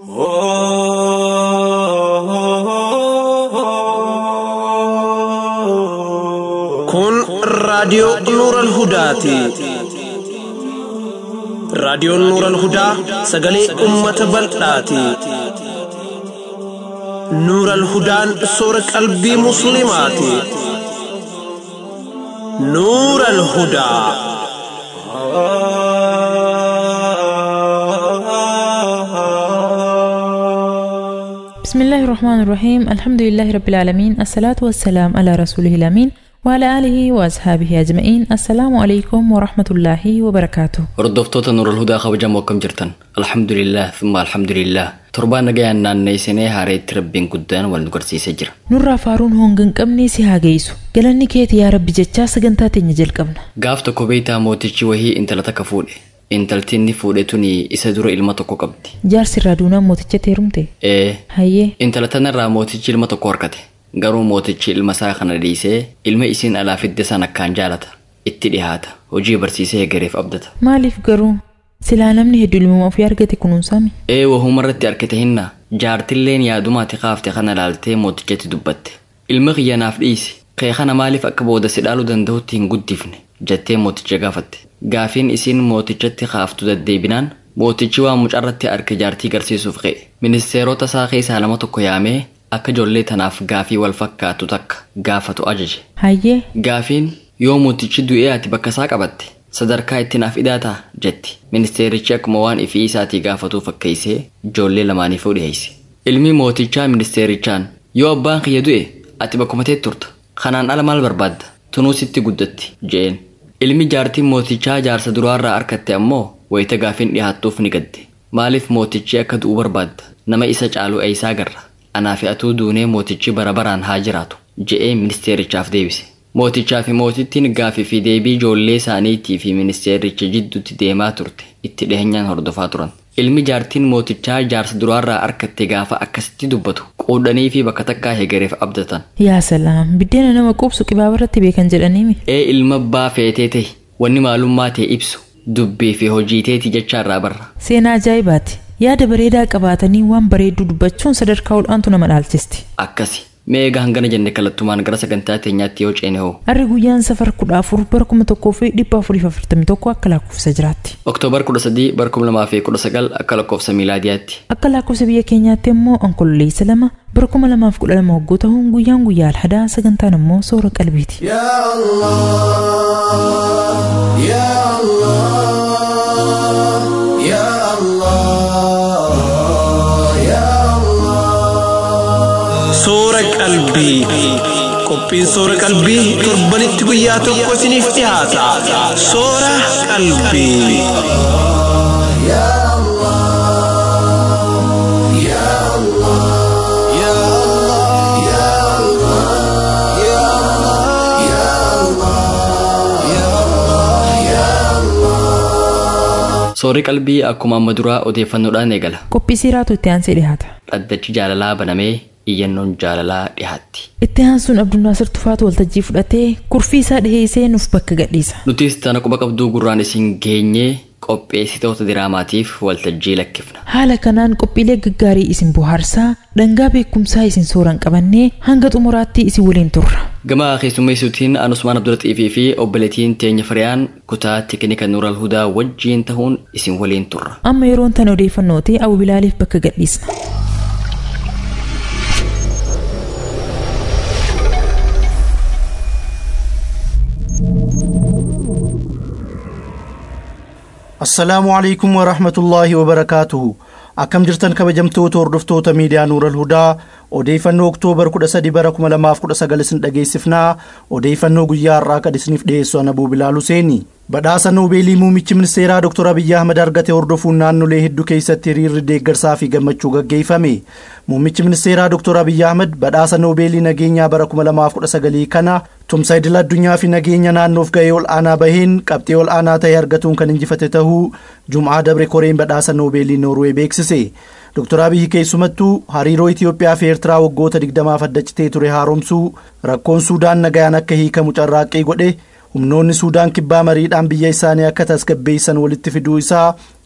kun raadiyoo Nuural Hudaati. Raadiyoon Nuural Hudaa sagalee uummata bal'aati. Nuural Hudaan soora qalbii musliimaati. Nuural Hudaa. بسم الله الرحمن الرحيم الحمد لله رب العالمين الصلاة والسلام على رسوله الأمين وعلى آله وأصحابه أجمعين السلام عليكم ورحمة الله وبركاته. Hordoftoota Nuurul Hudaa kabajamoo akkam jirtan? Alhamdulillah thumma alhamdulillah. Torbaan nagayaan naanneessinee haareetti rabbiin guddaan wal nu garsiisee jira. Nurraa faaruun hongan qabnee si haa geessu. Galanni keeti yaa Rabbi jechaa sagantaa teenya jalqabna. Gaaf tokko beeytaa mootichi wahii intala takka fuudhe. Intaltiin ni fuudhe tuni isa dura ilma tokko qabdi. Jaarsi irraa duunaan mooticha teerumte? Hayyee. Intala tanarraa mootichi ilma tokko horkate. Garuu mootichi ilma isaa kana dhiisee ilma isiin alaa fidde san akkaan jaalata. Itti dhihaata. Hojii barsiisee gareef abdata. Maaliif garuu? Silaa namni hedduu ilma ofii argate kunuunsaami? Wahumarratti argite hinna. Jaartilleen yaadumaati qaafte kana laaltee mootichatti dubbatte. Ilma kiyyanaaf dhiisi. Kee kana maaliif akka booda si dhaaluu danda'utti hin guddifne jettee mooticha gaafatte. Gaafiin isiin mootichatti qaaftu deddeebinaan mootichi waan mucarratti arge jaartii garsiisuuf ka'e. Ministeerota isaa keessaa lama tokko yaamee akka ijoollee tanaaf gaafii wal fakkaatu takka gaafatu ajaje. Hayyee. Gaafiin yoo mootichi du'ee ati bakka isaa qabatte sadarkaa itti naaf idaataa jetti. Ministeerichi akkuma waan ifii isaatii gaafatu fakkeessee ijoollee lamaaniifuu dhiyeesse. Ilmi mootichaa ministeerichaan yoo abbaan kiyya du'e ati bakkuma teetti turta. Kanaan ala maal barbaadda? Tunuu sitti guddatti jeen. Ilmi jaartiin mootichaa jaarsa duraarraa arkatte ammoo wayita gaafiin dhiyaattuuf ni gadde. Maaliif mootichi akka du'u barbaadda? Nama isa caalu eeysaa garra. Anaafi atuu duunee mootichi bara baraan haa jiraatu je'ee ministeerichaaf deebise. Mootichaa fi mootittiin gaafii fi deebii ijoollee isaaniitii fi ministeericha jidduutti deemaa turte itti dhiheenyaan hordofaa turan. Ilmi jaartiin mootichaa jaarsa duraarraa arkatte gaafa akkasitti dubbatu quudhanii fi bakka takkaa hegereef abdatan. Yaa salaam biddeena nama qubsu qibaabarratti beekan jedhaniimi. Ilma abbaa feetee ta'e wanni maalummaa ta'e ibsu dubbii fi hojii teeti jechaarraa barra. Seenaa ajaa'ibaati. Yaada bareedaa qabaatanii waan bareedduu dubbachuun sadarkaa ol'aantu nama dhaalchisti. Akkasi. Mee egaa hangana jenne kallattumaan gara sagantaa teenyaatti yoo ceene hoo? Harri guyyaan safar 14 bara 1441 akka lakkoofsa jiraatti. Oktoobar 13 bara 2019 akka lakkoofsa miilaadiyaatti. Akka lakkoofsa biyya keenyaatti immoo onkololeessa 2 bara 2012 hogguu ta'uun guyyaan guyyaa alhadaa sagantaan immoo soora qalbiiti. Yaa Allah, Yaa Allah, Yaa Allah. Soora qalbii. Qophiin soora qalbii torbanitti guyyaa tokko isiniif dhiyaata. Soora qalbii. Soorri qalbii akkuma amma duraa odeeffannoodhaan eegala. Qophii siiraatu itti aansee dhiyaata. Dhaddachi jaalalaa banamee iyyannoon jaalalaa dhiyaatti. Itti aansuun Abdulnaasir Tufaatu waltajjii fudhatee kurfii isaa dhiheessee nuuf bakka gadhiisa. Nutis tana quba qabduu gurraan isin geenyee qopheessitoota diraamaatiif waltajjii lakkifna. Haala kanaan qophiilee gaggaarii isin bohaarsaa dhangaa beekumsaa isin sooran qabannee hanga xumuraatti isin waliin turra. Gama keessummeessuutiin Anusmaan Abdulaxiifii fi obboleettiin teenya Firiyaan kutaa teeknika Nuural Hudaa wajjiin ta'uun isin waliin turra. Amma yeroon tana odeeffannooti Abu Bilaaliif bakka gadhiisna. Assalaamu alaykum wa rahmatullahi wa barakaatuhu. Akkam jirtan kabajamtoota hordoftoota miidiyaa Nuural Hudaa odeeffannoo Oktoobar 13 bara 2019 isin dhageessifnaa. Odeeffannoo guyyaa har'aa kan isiniif dhiyeessu ana Abuu Bilaal Huseeni. Badhaasa Noobeelii muummichi ministeeraa Dr. Abiyyi Ahmed argate hordofuun naannolee hedduu keessatti hiriirri deeggarsaa fi gammachuu gaggeeffame. Muummichi ministeeraa Dr. Abiyyi Ahmed badhaasa Noobeelii nageenyaa bara 2019 kana tumsa idil addunyaa fi nageenya naannoof gahee ol aanaa baheen qabxii ol aanaa ta'e argatuun kan injifate ta'uu Jum'aa Dabre Koreen badhaasa Noobeelii Noorwee beeksise. Dr. Abiyyi keessumattuu hariiroo Itoophiyaa fi Eertiraa waggoota 20 addacitee ture haaromsuu, rakkoon Suudaan nagayaan akka hiikamu carraaqqii godhe, humnoonni Suudaan kibbaa mariidhaan biyya isaanii akka tasgabbeessan walitti fiduu isaa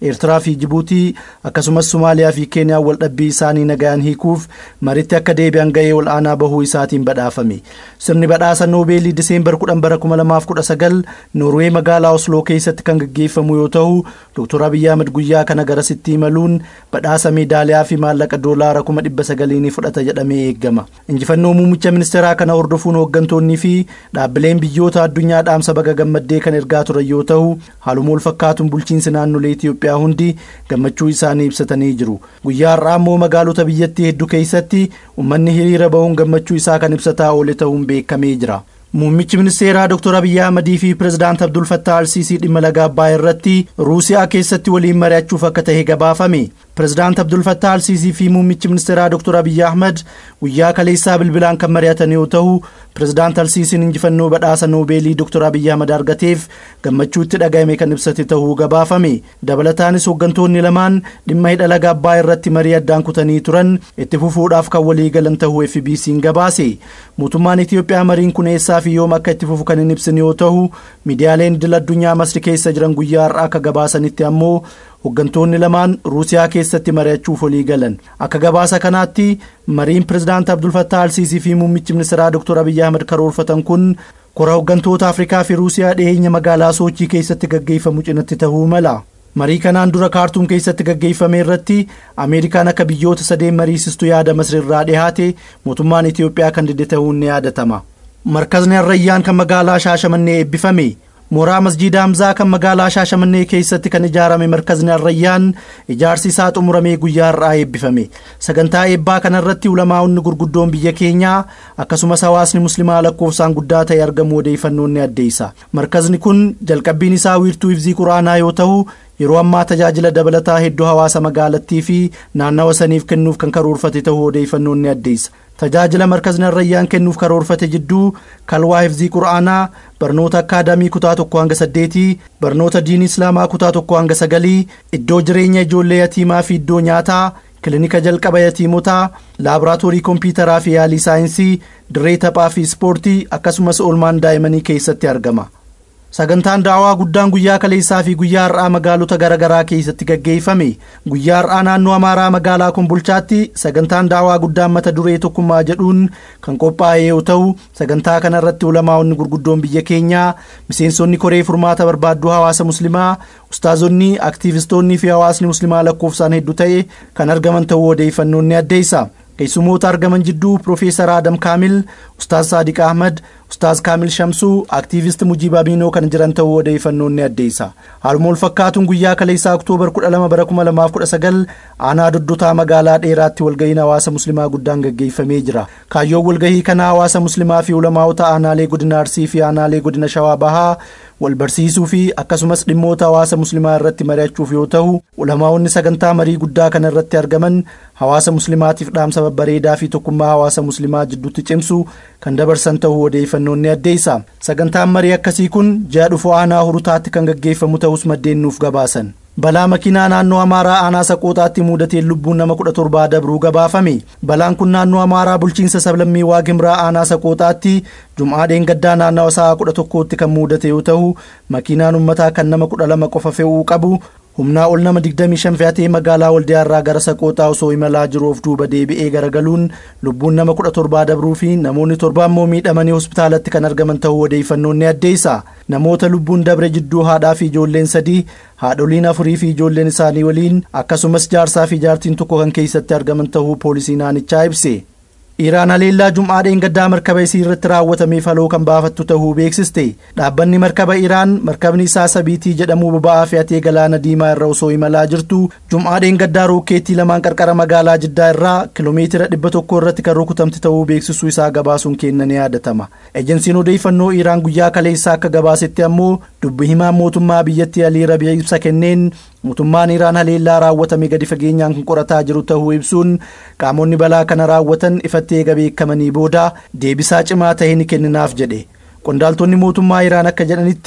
Eertiraa fi Jibuutii akkasumas Somaaliyaa fi Keeniyaa wal dhabbii isaanii nagaan hiikuuf mariitti akka deebi'an gahee ol aanaa bahuu isaatiin badhaafame. Sirni badhaasa Noobeelii Diseembar 10 bara 2019 Noorwee magaalaa Osloo keessatti kan gaggeeffamu yoo ta'u, Dr. Abiy Ahmed guyyaa kana garasitti imaluun badhaasa meedaaliyaa fi maallaqa doolaara 900 fudhata jedhamee eegama. Injifannoo muummicha ministeeraa kana hordofuun hooggantoonni fi dhaabbileen biyyoota addunyaa dhaamsa baga gammaddee kan ergaa turan yoo ta'u, haaluma wal fakkaatuun bulchiinsi naannolee Itoophiyaa hundi gammachuu isaanii ibsatanii jiru. Guyyaa har'aa immoo magaalota biyyattii hedduu keessatti uummanni hiriira bahuun gammachuu isaa kan ibsataa oole ta'uun beekamee jira. Muummichi ministeeraa Dr. Abiy Ahmed fi Pireezidaant Abdul Fattah al-Sisi dhimma laga Abbaay irratti Ruusiyaa keessatti waliin mari'achuuf akka ta'e gabaafame. Pireezidaant Abdul Fattah al-Sisi fi muummichi ministeeraa Dr. Abiy Ahmed guyyaa kaleessaa bilbilaan kan mari'atan yoo ta'u, Pireezidaant al-Sisiin injifannoo badhaasa Noobeelii Dr. Abiy Ahmed argateef gammachuu itti dhaga'ame kan ibsate ta'uu gabaafame. Dabalataanis hooggantoonni lamaan dhimma hidha laga Abbaay irratti marii addaan kutanii turan itti fufuudhaaf kan walii galan ta'uu FBC'n gabaase. Mootummaan Itoophiyaa mariin kun eessaa fi yoom akka itti fufu kan hin ibsine yoo ta'u, miidiyaaleen idil addunyaa Masri keessa jiran guyyaa har'aa akka gabaasanitti ammoo hooggantoonni lamaan Ruusiyaa keessatti mari'achuuf walii galan. Akka gabaasa kanaatti mariin Pireezidaant Abdul Fattah al-Sisi fi muummichi ministeeraa Dr. Abiy Ahmed karoorfatan kun kora hooggantoota Afrikaa fi Ruusiyaa dhiyeenya magaalaa Soochii keessatti gaggeeffamu cinatti ta'uu mala. Marii kanaan dura Kaartuum keessatti gaggeeffame irratti Ameerikaan akka biyyoota sadeen mariisistu yaada Masri irraa dhiyaate mootummaan Itoophiyaa kan dide ta'uun ni yaadatama. Markazni Arrayyaan kan magaalaa Shaashamannee eebbifame. Mooraa Masjiida Hamzaa kan magaalaa Shaashamannee keessatti kan ijaarame Markazni Arrayyaan ijaarsi isaa xumuramee guyyaa har'aa eebbifame. Sagantaa eebbaa kanarratti ulamaa'onni gurguddoon biyya keenyaa akkasumas hawaasni muslimaa lakkoofsaan guddaa ta'e argamu odeeffannoon ni addeessa. Markazni kun jalqabbiin isaa wiirtuu hifzii Quraanaa yoo ta'u, yeroo ammaa tajaajila dabalataa hedduu hawaasa magaalattii fi naannawa saniif kennuuf kan karoorfate ta'uu odeeffannoon ni addeessa. Tajaajila Markazni Arrayyaan kennuuf karoorfate jidduu kalwaa hifzii Quraanaa, barnoota akaadaamii kutaa 1 hanga 8, barnoota diinii Islaamaa kutaa 1 hanga 9, iddoo jireenya ijoollee yatiimaa fi iddoo nyaataa, kilinika jalqaba yatiimotaa, laaboraatoorii kompiitaraa fi yaalii saayinsii, dirree taphaa fi ispoortii akkasumas oolmaan daa'imanii keessatti argama. Sagantaan daawaa guddaan guyyaa kaleessaa fi guyyaa har'aa magaalota garaagaraa keessatti gaggeeffame. Guyyaa har'aa naannoo Amaaraa magaalaa Kombolchaatti sagantaan daawaa guddaan mata duree tokkummaa jedhuun kan qophaa'e yoo ta'u, sagantaa kana irratti ulamaa'onni gurguddoon biyya keenyaa, miseensonni koree furmaata barbaadduu hawaasa muslimaa, ustaazonni, aktiivistoonni fi hawaasni muslimaa lakkoofsaan hedduu ta'e kan argaman ta'uu odeeffannoon ni addeessa. Keessummoota argaman jidduu Profeesar Adam Kaamil, Ustaaz Saadiq Ahmed, Ustaaz Kaamil Shamsuu, aktiivist Mujiib Abiinoo kan jiran ta'uu odeeffannoon ni addeessa. Haaluma wal fakkaatuun guyyaa kaleessaa Oktoobar 12 bara 2019 aanaa Doddotaa magaalaa dheeraatti walgahiin hawaasa muslimaa guddaan gaggeeffamee jira. Kaayyoon walgahii kana hawaasa muslimaa fi ulamaa'ota aanaalee godina Arsii fi aanaalee godina Shawaa Bahaa wal barsiisuu fi akkasumas dhimmoota hawaasa muslimaa irratti mari'achuuf yoo ta'u, ulamaa'onni sagantaa marii guddaa kana irratti argaman hawaasa muslimaatiif dhaamsa babbareedaa fi tokkummaa hawaasa muslimaa jidduutti cimsu kan dabarsan ta'uu odeeffannoon ni addeessa. Sagantaan marii akkasii kun ji'a dhufu aanaa Hurutaatti kan gaggeeffamu ta'us maddeen nuuf gabaasan. Balaa makiinaa naannoo Amaaraa aanaa Saqooxaatti mudateen lubbuun nama 17 dabruu gabaafame. Balaan kun naannoo Amaaraa bulchiinsa sablammii Waagimraa aanaa Saqooxaatti Jum'aa dheengaddaa naannawa sa'a 11tti kan mudate yoo ta'u, makiinaan uummataa kan nama 12 qofa fe'uu qabu humnaa ol nama 25 fe'atee magaalaa Waldiyaarraa gara Saqooxaa osoo imalaa jiru of duuba deebi'ee garagaluun lubbuun nama 17 dabruu fi namoonni 7 immoo miidhamanii hospitaalatti kan argaman ta'uu odeeffannoon ni addeessa. Namoota lubbuun dabre jidduu haadhaa fi ijoolleen 3, haadholiin 4 fi ijoolleen isaanii waliin akkasumas jaarsaa fi jaartiin tokko kan keessatti argaman ta'uu poolisiin aanichaa ibse. Iraan haleellaa Jum'aa dheengaddaa markaba isii irratti raawwatameef haloo kan baafattu ta'uu beeksiste. Dhaabbanni markaba Iraan markabni isaa Sabiitii jedhamu boba'aa fe'atee galaana diimaa irra osoo imalaa jirtu Jum'aa dheengaddaa rookeettii lamaan qarqara magaalaa Jiddaa irraa kiiloomeetira 100 irratti kan rukutamte ta'uu beeksisuu isaa gabaasuun kennan ni yaadatama. Ejensiin odeeffannoo Iraan guyyaa kaleessaa akka gabaasetti ammoo dubbi himaan mootummaa biyyattii Alii Rabi'a ibsa kenneen mootummaan Iraan haleellaa raawwatame gadi fageenyaan kan qorataa jiru ta'uu ibsuun qaamonni balaa kana raawwatan ifatti eega beekamanii booda deebisaa cimaa ta'e ni kenninaaf jedhe. Qondaaltonni mootummaa Iraan akka jedhanitti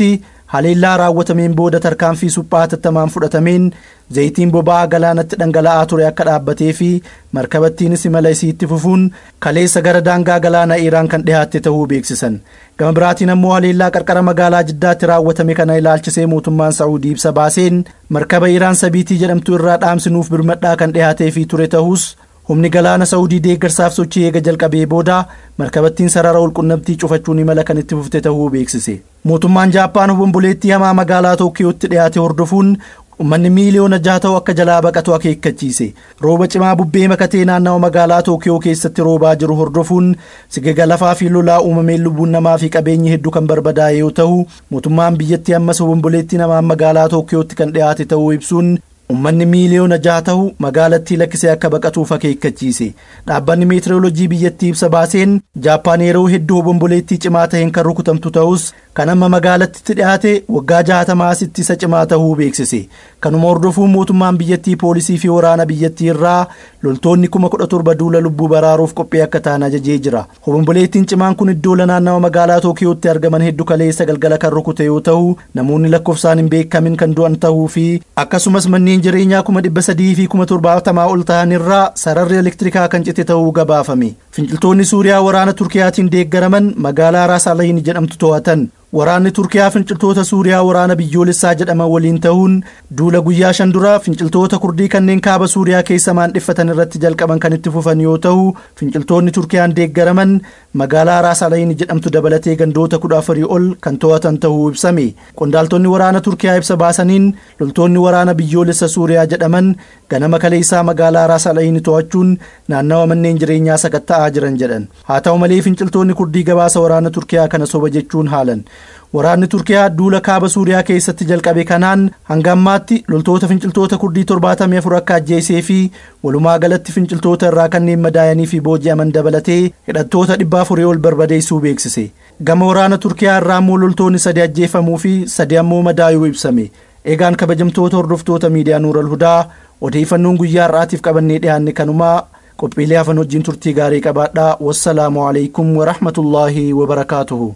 haleellaa raawwatameen booda tarkaanfii suphaa hatattamaan fudhatameen zayitiin boba'aa galaanatti dhangala'aa ture akka dhaabbatee fi markabattiinis imala isiitti fufuun kaleessa gara daangaa galaana Iraan kan dhiyaatte ta'uu beeksisan. Gama biraatiin ammoo haleellaa qarqara magaalaa Jiddaatti raawwatame kana ilaalchisee mootummaan Saa'udii ibsa baaseen markaba Iraan Sabiitii jedhamtu irraa dhaamsinuuf birmadhaa kan dhiyaatee fi ture ta'us humni galaana Saa'udii deeggarsaaf sochii eega jalqabee booda markabattiin sarara walqunnamtii cufachuun imala kan itti fufte ta'uu beeksise. Mootummaan Jaappaan obomboleettii hamaa magaalaa Tookiyootti dhiyaate hordofuun ummanni miiliyoona 6 ta'u akka jalaa baqatu akeekkachiise. Rooba cimaa bubbee makatee naannawa magaalaa Tookiyoo keessatti roobaa jiru hordofuun sigega lafaa fi lolaa uumameen lubbuun namaa fi qabeenyi hedduu kan barbadaa'e yoo ta'u, mootummaan biyyattii ammas obomboleettii namaa magaalaa Tookiyootti kan dhiyaate ta'uu ibsuun ummanni miiliyoona 6 ta'u magaalattii lakkisee akka baqatuuf akeekkachiise. Dhaabbanni meetirooloojii biyyattii ibsa baaseen Jaappaan yeroo hedduu obomboleettii cimaa ta'een kan rukutamtu ta'us kan amma magaalattitti dhiyaate waggaa 60 asitti isa cimaa ta'uu beeksise. Kanuma hordofuun mootummaan biyyattii poolisii fi waraana biyyattii irraa loltoonni 17,000 duula lubbuu baraaruuf qophii akka ta'an ajajee jira. Obomboleettiin cimaan kun iddoo naannawa magaalaa Tookiyootti argaman hedduu kaleessa galgala kan rukute yoo ta'u, namoonni lakkoofsaan hin beekamin kan du'an ta'uu fi akkasumas manneen jireenyaa 300,000 fi 70,000 ol ta'an irraa sararri elektirikaa kan cite ta'uu gabaafame. Finciltoonni Suuriyaa waraana Turkiyaatiin deeggaraman magaalaa Raas Alayn jedhamtu to'atan. Waraanni Turkiyaa finciltoota Suuriyaa waraana biyyoolessaa jedhaman waliin ta'uun duula guyyaa 5 dura finciltoota Kurdii kanneen kaaba Suuriyaa keessa maandhiffatan irratti jalqaban kan itti fufan yoo ta'u, finciltoonni Turkiyaan deeggaraman magaalaa Raas Alayn jedhamtu dabalatee gandoota 14 ol kan to'atan ta'uu ibsame. Qondaaltonni waraana Turkiyaa ibsa baasaniin loltoonni waraana biyyoolessa Suuriyaa jedhaman ganama kaleessaa magaalaa Raas Alayn to'achuun naannawa manneen jireenyaa sakatta'aa jiran jedhan. Haa ta'u malee finciltoonni Kurdii gabaasa waraana Turkiyaa kana soba jechuun haalan. Waraanni Turkiyaa duula kaaba Suuriyaa keessatti jalqabe kanaan hanga ammaatti loltoota finciltoota Kurdii 74 akka ajjeesee fi walumaa galatti finciltoota irraa kanneen madaa'anii fi booji'aman dabalatee hidhattoota 400 ol barbadeessuu beeksise. Gama waraana Turkiyaa irraa immoo loltoonni 3 ajjeefamuu fi 3 ammoo madaa'uu ibsame. Eegaan kabajamtoota hordoftoota miidiyaa Nuural Hudaa odeeffannoon guyyaa har'aatiif qabannee dhiyaanne kanumaa. Qophiilee hafan wajjin turtii gaarii qabaadhaa. Wassalaamu alaykum wa rahmatullaahi wa barakaatuhu.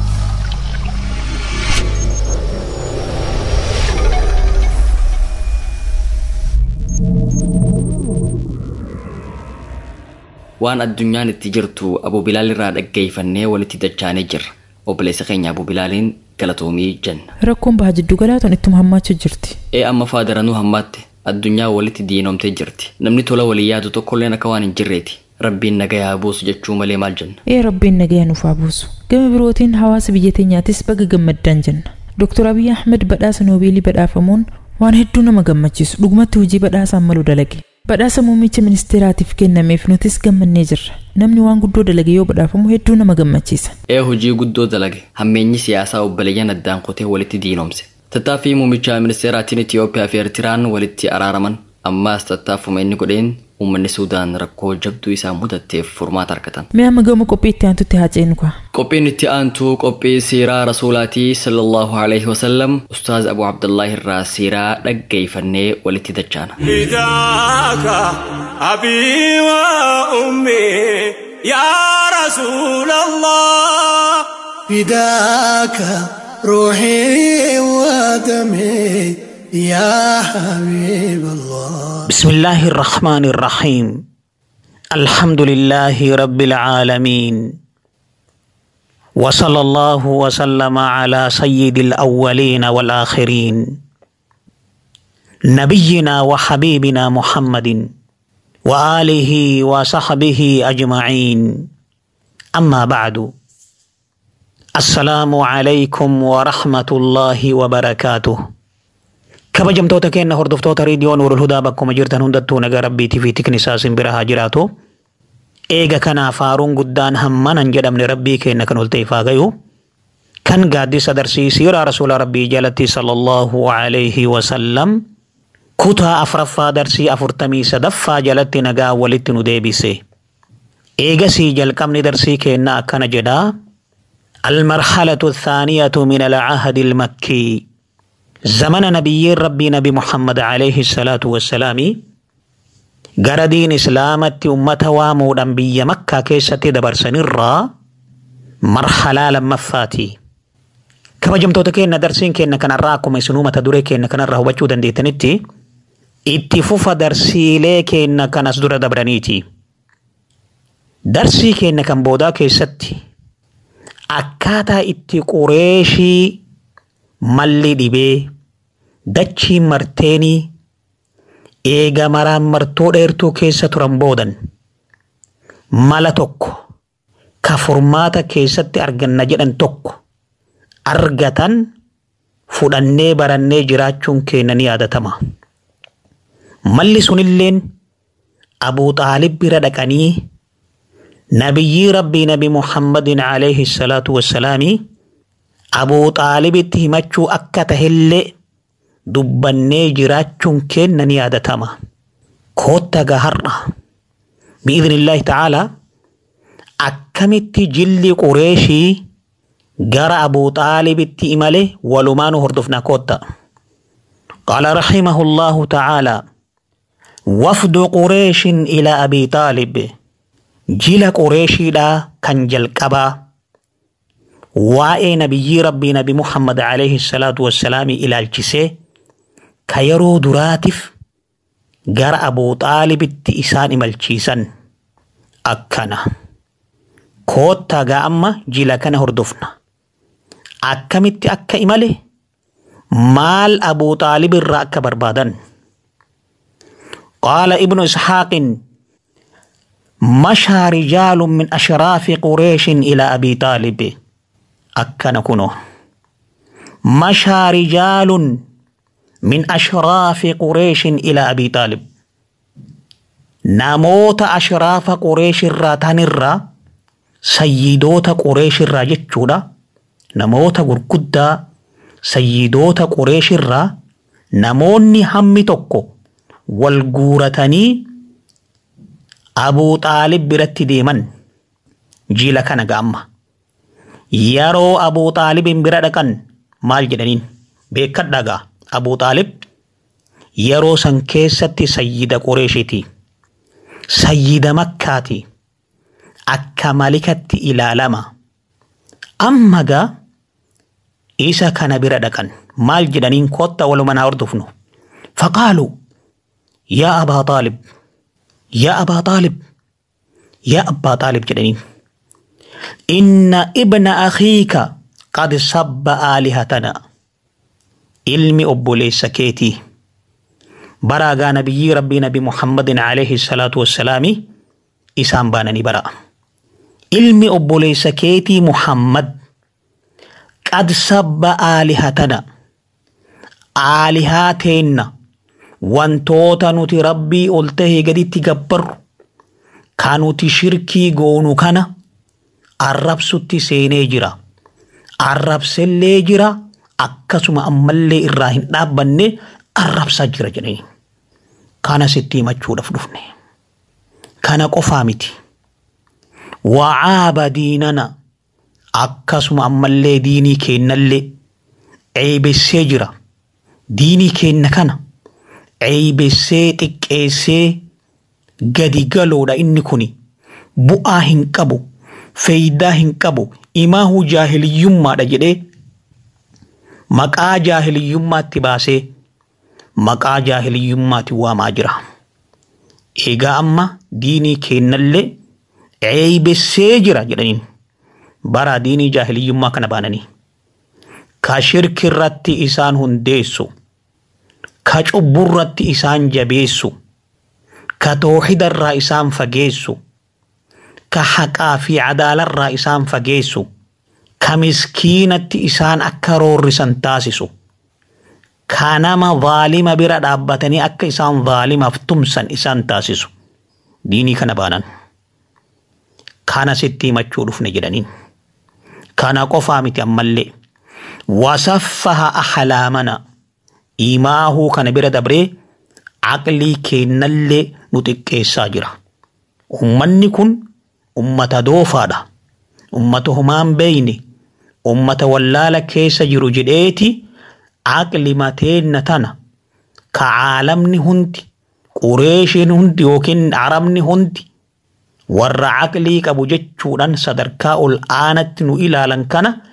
waan addunyaan itti jirtu Abu Bilaal irraa dhaggeeffannee walitti dachaanee jirra. Obboleessa keenya Abu Bilaaliin galatoomii jenna. Rakkoon baha jiddu galaatoon ittuma hammaachuu jirti. Amma faadaranu hammaatte addunyaa walitti diinomtee jirti. Namni tola walii yaadu tokkolleen akka waan hin jirreeti. Rabbiin nagayaa buusu jechuu malee maal jenna? Rabbiin nagayaa nuuf haa buusu. Gama birootiin hawaasa biyya teenyaatis baga gammaddaan jenna. Dr. Abiy Ahmed badhaasa Noobeelii badhaafamuun waan hedduu nama gammachiisu. Dhugumatti hojii badhaasaan malu dalage. Badhaasa muummicha ministeeraatiif kennameef nutis gammannee jirra. Namni waan guddoo dalage yoo badhaafamu hedduu nama gammachiisa. Hojii guddoo dalage hammeenyi siyaasaa obboleeyyan addaan kutee walitti diinomse. Tattaaffii muummicha ministeeraatiin Itiyoophiyaa fi Eertiraan walitti araaraman ammaas tattaaffuma inni godheen uummanni Suudaan rakkoo jabduu isaa mudateef furmaata argatan. Mee amma gama qophii itti aantutti haa ceenu kaa. Qophiin itti aantu qophii siiraa rasuulaatii sallallahu alaihi wasallam Ustaaz Abu Abdullahi irraa siiraa dhaggeeffannee walitti dachaana. Fidaaka abii wa ummi yaa rasuulallah. Fidaaka ruuxii wa damee يا حبيب الله. بسم الله الرحمن الرحيم. الحمد لله رب العالمين وصلى الله وسلم على سيد الأولين والآخرين نبينا وحبيبنا محمد وآله وصحبه أجمعين. أما بعد، السلام عليكم ورحمة الله وبركاته. kabajamtoota keenya hordoftoota reediyoo Nuurul Hudaa bakkuma jirtan hundattuu nagaa rabbiitii fi tiknisaa simbira haa jiraatu. Eega kanaaf faaruun guddaan hammanan jedhamne rabbii keenya kan ol ta'eefaa gayu kan gaaddisa darsiisiira rasuula rabbii jalatti sallallahu alaihi wasallam kutaa 4ffaa darsii 43ffaa jalatti nagaa walitti nu deebise. Eegasii jalqabni darsii keenya akkana jedhaa: Al-marhalatu thaaniyatu min al-ahdi al-makkii. زمن نبي ربي نبي محمد عليه الصلاة والسلام قردين إسلامة أمة وامود أنبي مكة كيسة دبر سنرى مرحلة لما فاتي kabajamtoota keenya darsiin keenya kanarraa akkuma isinuu mata duree keenya kanarraa hubachuu dandeettanitti itti fufa darsiilee keenya kanas dura dabraniiti. Darsii keenya kan boodaa keessatti akkaataa itti Qureeshii malli dhibee dachii marteenii eega maraan martoo dheertuu keessa turan boodan mala tokko ka furmaata keessatti arganna jedhan tokko argatan fudhannee barannee jiraachuun keenya ni yaadatama. Malli sunilleen Abuu Xaalib bira dhaqanii nabiyyi rabbii nabi Muhammadin alayhi salaatu wassalaami Abuu Xaalibitti himachuu akka tahillee dubbannee jiraachuun keenya ni yaadatama. Kootta gahar'a bi'idhnillaahi ta'aalaa akkamitti jilli Qureeshii gara Abuu Xaalibitti imale walumaanu hordofna kootta. Qaala rahimahullahu ta'aalaa wafdu Qureeshin ila Abii Xaalib jila Qureeshiidhaa kan jalqabaa waa'ee nabiyyi rabbii nabi Muhammad alayhi salaatu wassalaami ilaalchisee ka yeroo duraatiif gara Abuu Xaalibitti isaan imalchiisan akkana. Koottaa gaa amma jila kana hordofna. Akkamitti akka imale maal Abuu Xaalib irraa akka barbaadan. Qaala Ibnu Ishaaqin مشى رجال من أشراف قريش إلى أبي طالب أكن كنو مشى رجال من أشراف قريش إلى أبي طالب ناموت أشراف قريش الراتان الرا سيدوت قريش الرا جتشودا ناموت قرقودا سيدوت قريش الرا ناموني همي توكو والقورتني Abuu Xaalib biratti deeman jila kana gaamma. Yeroo Abuu Xaalibin bira dhaqan maal jedhaniin beekadhaa gaa Abuu Xaalib yeroo san keessatti sayyida Qureeshiiti. Sayyida Makkaati. Akka malikatti ilaalama. Amma gaa isa kana bira dhaqan maal jedhaniin kootta walumanaa hordofnu. Faqaalu yaa Abaa Xaalib يا أبا طالب يا أبا طالب جدنين إن ابن أخيك قد سب آلهتنا علمي أبو ليس كيتي براغا نبي ربي نبي محمد عليه الصلاة والسلام إسام بانني برا علمي أبو ليس كيتي محمد قد سب آلهتنا آلهاتنا wantoota nuti rabbii ol tahee gaditti gabbarru kan nuti shirkii goonu kana arrabsutti seenee jira. Arrabsellee jira akkasuma ammallee irraa hin dhaabbanne arrabsaa jira jedhanii. Kana sitti himachuudhaaf dhufne. Kana qofaa miti. Wacaaba diinana akkasuma ammallee diinii keennallee ceebessee jira. Diinii keenna kana ceebessee xiqqeessee gadi galoodha inni kuni bu'aa hin qabu faayidaa hin qabu imaahu jaahiliyyummaadha jedhee maqaa jaahiliyyummaatti baasee maqaa jaahiliyyummaatti waamaa jira. Egaa amma diinii keennallee ceebessee jira jedhaniin bara diinii jaahiliyyummaa kana baananii ka shirki irratti isaan hundeessu ka cubburratti isaan jabeessu ka tawxiidarraa isaan fageessu ka haqaa fi cadaalarraa isaan fageessu ka miskiinatti isaan akka roorrisan taasisu ka nama zaalima bira dhaabbatanii akka isaan zaalimaaf tumsan isaan taasisu diinii kana baanan kana sitti himachuu dhufne jedhaniin kana qofaa miti ammallee wasaffaha ahlaamana imaahuu kana bira dabree aqlii keennallee nu xiqqeessaa jira. Ummanni kun ummata doofaadha. Ummata humaan beeyne ummata wallaala keessa jiru jedheeti aqli mateenna tana ka caalamni hundi Qureeshiin hundi yookiin Arabni hundi warra aqlii qabu jechuudhaan sadarkaa ol aanatti nu ilaalan kana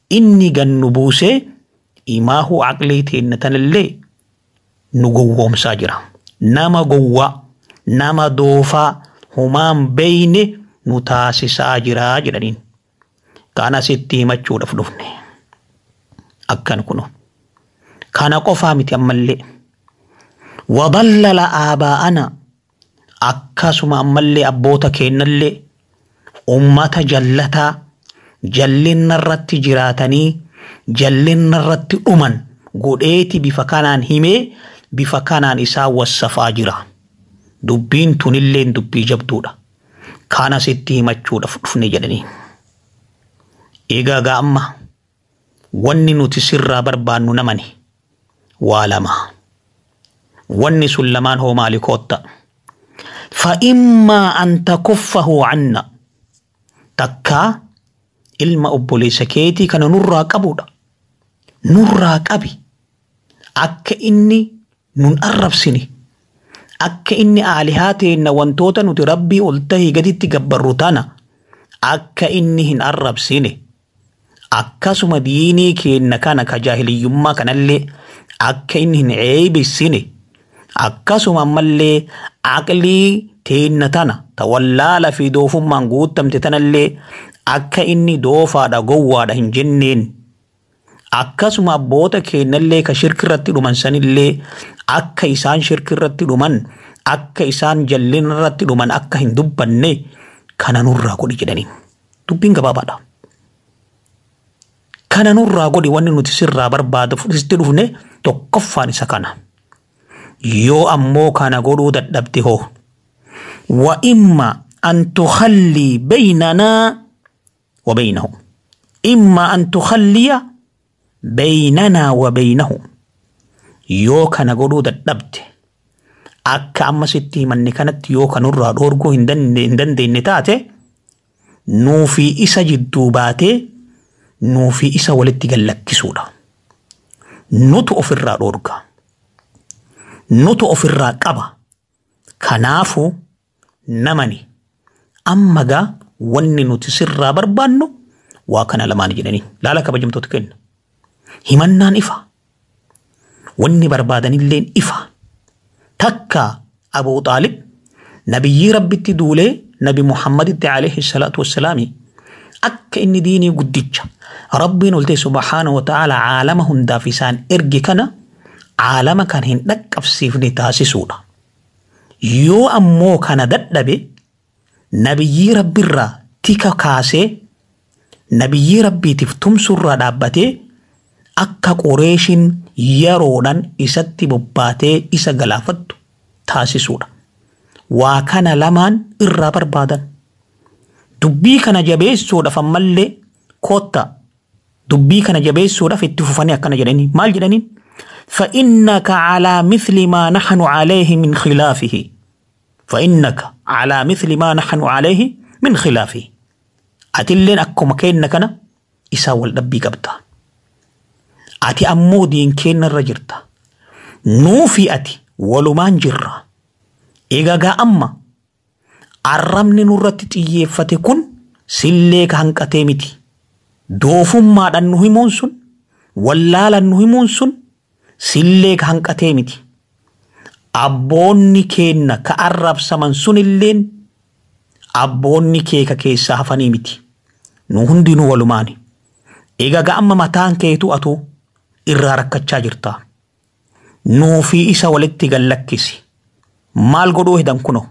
inni gannu buusee imaahu aqlii teennatanillee nu gowwoomsaa jira. Nama gowwaa nama doofaa humaan beeyne nu taasisaa jiraa jedhaniin. Kana sitti himachuudhaaf dhufne. Akkan kuno. Kana qofaa miti ammallee. Wadallala aabaa'ana akkasuma ammallee abboota keennallee ummata jallataa jallinna irratti jiraatanii jallinna irratti dhuman godheeti bifa kanaan himee bifa kanaan isaa wassafaa jira. Dubbiin tunillee dubbii jabduudha. Kana sitti himachuudhaaf dhufne jedhanii. Egaa amma wanni nuti sirraa barbaannu namani waa lama. Wanni sun lamaan hoo maali kootta. فإما أن تكفه عنا تكا ilma obboleessa keetii kana nurraa qabuudha. Nurraa qabi. Akka inni nun arrabsini. Akka inni aalihaa teenna wantoota nuti rabbii ol tahii gaditti gabbarru tana akka inni hin arrabsine. Akkasuma diinii keenna kana ka jaahiliyyummaa kanallee akka inni hin eeybissine. Akkasuma ammallee aqlii teenna tana ta wallaala fi doofummaan guutamte tanallee akka inni doofaadha gowwaadha hin jenneen. Akkasuma abboota keennallee ka shirkirratti dhuman sanillee akka isaan shirkirratti dhuman akka isaan jallinarratti dhuman akka hin dubbanne kana nurraa godhi jedhaniin. Dubbiin gabaabaadha. Kana nurraa godhi wanni nuti sirraa barbaadu fudhisitti dhufne tokkoffaan isa kana. Yoo ammoo kana godhuu dadhabde hoo. Wa imma an tukhallii baynanaa وبينهم إما أن تخلي بيننا وبينهم يوكا نقولوا دبت أكا أما ستي من كانت يوكا نرى دوركو هندن دي نتاتي نوفي إسا جدوباتي نوفي إسا ولدتي قلق كسولا نتو أفرا دوركا نتو أفرا قبا كنافو نمني أما قا wanni nuti sirraa barbaannu waa kana lamaan jedhanii laala kabajamtoota kenna. Himannaan ifa. Wanni barbaadanilleen ifa. Takka Abuu Xaalib nabiyyii rabbitti duulee nabi Muhammaditti alayhi salaatu wassalaami akka inni diinii guddicha rabbiin oltee subhaanahu wa ta'ala caalama hundaaf isaan erge kana caalama kan hin dhaqqabsiifne taasisuudha. Yoo ammoo kana dadhabe nabiyyii rabbirraa tika kaasee nabiyyii rabbiitiif tumsurraa dhaabbatee akka Qureeshiin yeroodhaan isatti bobbaatee isa galaafattu taasisuudha. Waa kana lamaan irraa barbaadan. Dubbii kana jabeessuudhaaf ammallee kootta dubbii kana jabeessuudhaaf itti fufanii akkana jedhanii maal jedhaniin? فإنك على مثل ما نحن عليه من خلافه فإنك على مثل ما نحن عليه من خلافه أتلين أكو مكين كنا إساول ربي قبطا أتي أمودين كين الرجرتا نوفي أتي ولمان جرا إيغاقا أما أرمني نورتي تيفتكن سليك هنك أتيمتي دوفم ما دنوهي مونسون ولا لنوهي مونسون سليك هنك أتيمتي Abboonni keenna ka arrabsaman sunilleen abboonni kee ka keessaa hafanii miti. Nu hundinuu walumaani. Egaa amma mataan keetu atu irraa rakkachaa jirta. Nuufi isa walitti gallakkisi. Maal godhuu hidan kuno.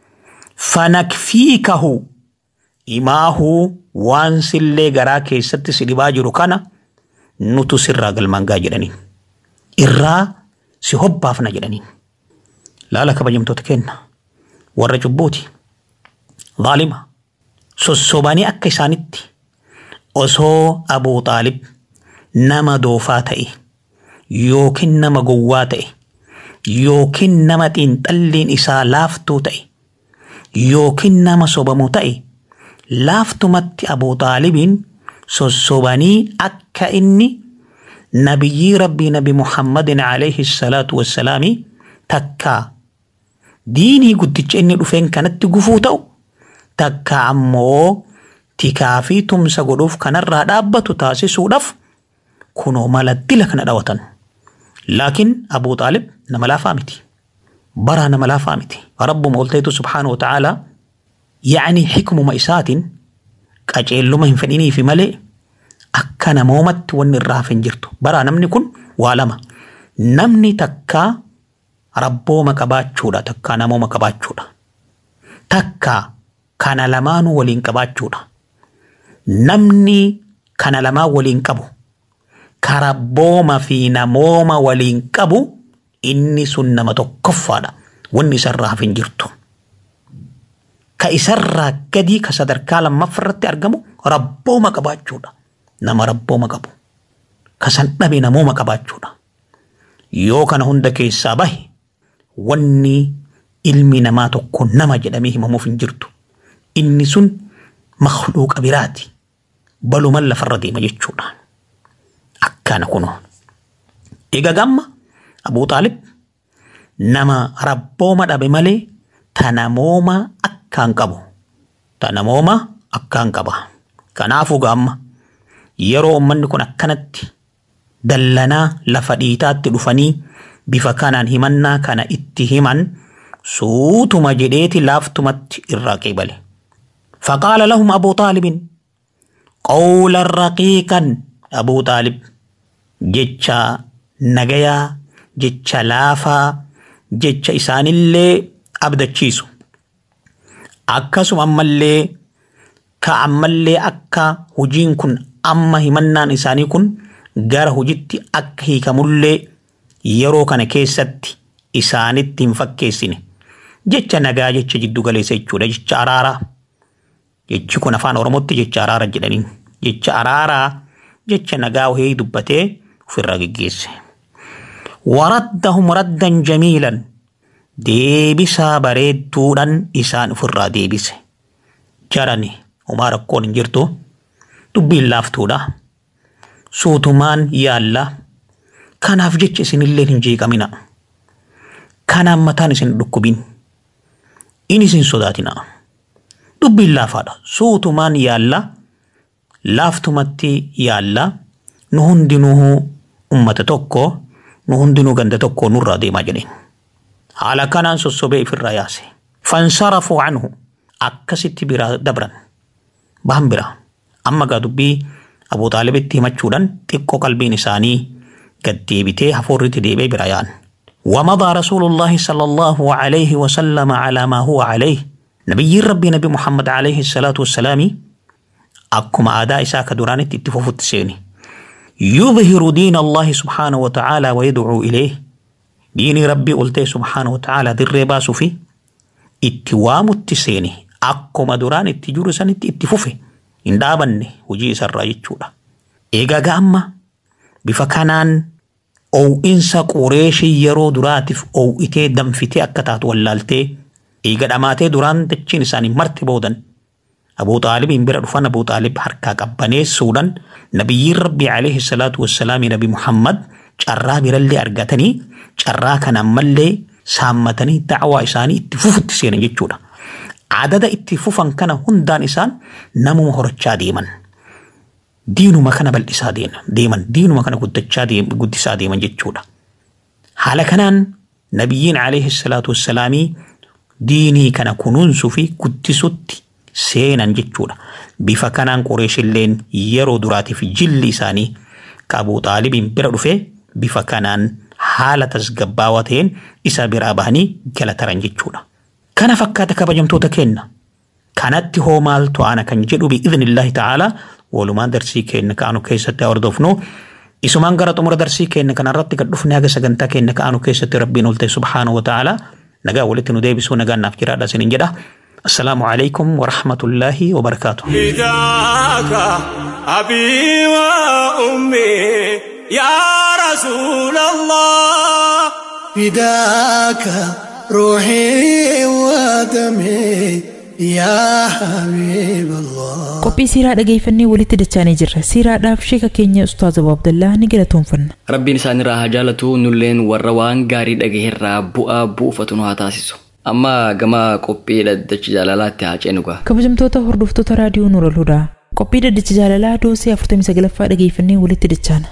Fanakfiikahu imaahu waan sillee garaa keessatti si dhibaa jiru kana nutu sirraa galmangaa jedhaniin. Irraa si hobbaafna jedhaniin. Laala kabajamtoota kenna warra cubbuuti zaalima sossobanii akka isaanitti osoo Abuu Xaalib nama doofaa ta'e yookiin nama gowwaa ta'e yookiin nama xiinxalliin isaa laaftuu ta'e yookiin nama sobamu ta'e laaftumatti Abuu Xaalibiin sossobanii akka inni nabiyyii rabbii nabi Muhammadin alayhi salaatu wassalaami takkaa diinii guddicha inni dhufeen kanatti gufuu ta'u takka ammoo tikaa fi tumsa godhuuf kanarraa dhaabbatu taasisuudhaaf kunoo mala dila kana dhawatan. Laakiin Abuu Xaalib nama laafaa miti. Baraa nama laafaa miti. Rabbuma olteetu subhaanahu wa ta'aalaa yaani hikmuma isaatiin qaceelluma hin fedhinii fi malee akka namoomatti wanni irraa hafe hin jirtu. Baraa namni kun waa lama. Namni takkaa rabbooma qabaachuudha, takkaa namooma qabaachuudha. Takkaa kana lamaanuu waliin qabaachuudha. Namni kana lamaan waliin qabu, ka rabbooma fi namooma waliin qabu, inni sun nama tokkoffaadha. Wanni isarraa hafe hin jirtu. Ka isarraa gadi ka sadarkaa lammaffaarratti argamu rabbooma qabaachuudha. Nama rabbooma qabu. Ka san dhabe namooma qabaachuudha. Yoo kana hunda keessaa bahe wanni ilmi namaa tokko nama jedhamee himamuuf hin jirtu. Inni sun makhluuqa biraati. Baluman lafarra deema jechuudha. Akkana kunoo. Egaa gamma Abuu Xaalib nama rabbooma dhabe malee tanamooma akkaan qabu. Tanamooma akkaan qaba. Kanaafuu gamma yeroo ummanni kun akkanatti dallanaa lafa dhiitaatti dhufanii bifa kanaan himannaa kana itti himan suutuma jedheeti laaftumatti irraa qeebale. فقال لهم أبو طالب قولا رقيقا. أبو طالب جتشا نجيا جتشا لافا جتشا إسان اللي أبدا تشيسو أكاسو أما اللي كأما اللي أكا هجين كن أما همنان إساني كن غار هجتي أكهي كمولي يرو كان كيستي إساني تنفكيسيني جتشا نجا جتشا جدو غليسي جودا جتشا أرارا jechi kun afaan oromootti jecha araara jedhaniin. Jecha araaraa jecha nagaa wahii dubbatee ofirraa geggeesse. Waraddahum raddan jamiilan. Deebisaa bareedduudhaan isaan ofirraa deebise. Jarani homaa rakkoon hin jirtu. Dubbiin laaftuudha. Suutumaan yaalla. Kanaaf jecha isinillee hin jeeqamina. Kanaan mataan isin dhukkubin. Inni isin sodaatina. Dubbiin laafaadha. Suutumaan yaalla. Laaftumatti yaalla. Nu hundinuu ummata tokko, nu hundinuu ganda tokko nurraa deemaa jedheen. Haala kanaan sossobee ifirraa yaase. Fansarafuu anhu. Akkasitti biraa dabran. Bahan biraa. Amma gaa dubbii Abuu Xaalibitti himachuudhaan xiqqoo qalbiin isaanii gad deebitee hafuurritti deebee biraa yaa'an. ومضى رسول الله صلى الله عليه وسلم على ما هو عليه. نبي ربي نبي محمد عليه الصلاة والسلام أكما أداء ساك دورانت اتفوف التسيني يظهر دين الله سبحانه وتعالى ويدعو إليه. دين ربي قلت سبحانه وتعالى در باسو في اتوام التسيني أكما دوران اتجور سنت اتفوفه إن دابني وجي سراجي تشودا إيغا غاما بفكانان أو إنسا قريشي يرو دراتف أو إتي دمفتي أكتات واللالتي إيغا دماتي دوران دچين ساني مرتي بودن. أبو طالب إنبرا رفان أبو طالب حركا قباني سودان نبي ربي عليه الصلاة والسلام نبي محمد جرا برالي أرغتني جرا كان ملي سامتني دعوة إساني اتفوف التسيني جيجودا. عدد اتفوفا كان هندان إسان نمو مهرچا ديمن دينو ما كان بالإسا ديمن دينو ما كان قدسا ديمن جيجودا. حالا كانان نبيين عليه الصلاة والسلام ديني كان كنونسو في قدسوتي seenan jechuudha. Bifa kanaan Qureeshilleen yeroo duraati fi jilli isaanii ka Abuu Xaalibiin bira dhufe bifa kanaan haala tasgabbaawaa ta'een isa biraa bahanii galataran jechuudha. Kana fakkaata kabajamtoota kenna. Kanatti hoo maaltu ana kan jedhu bi'idhnillaahi ta'aalaa walumaan darsii kenna kaanu keessatti hordofnu. Isumaan gara xumura darsii kenna kanarratti gad dhufne haga sagantaa kenna kaanu keessatti rabbiin olte subhaanahu wa ta'aalaa nagaa walitti nu deebisuu nagaan naaf jiraadha isiniin jedha. السلام عليكم ورحمة الله وبركاته. فداك أبي وأمي يا رسول الله فداك روحي ودمي يا حبيب الله. qophii siiraa dhageeffannee walitti dachaanii jirra. siiraadhaaf sheeka keenya ustaaz Abuu Abdallaa ni galatoomfanna. Rabbiin isaanirraa haa jaalatu nulleen warra waan gaarii dhagaherraa bu'aa buufatu nu haa taasisu. Amma gama qophii dhaddacha jaalalaatti haa ceenugaa. Kabajamtoota hordoftoota raadiyoo Nuurul Hudaa qophii dhaddacha jaalalaa doosii 49ffaa dhageeffannee walitti dachaana.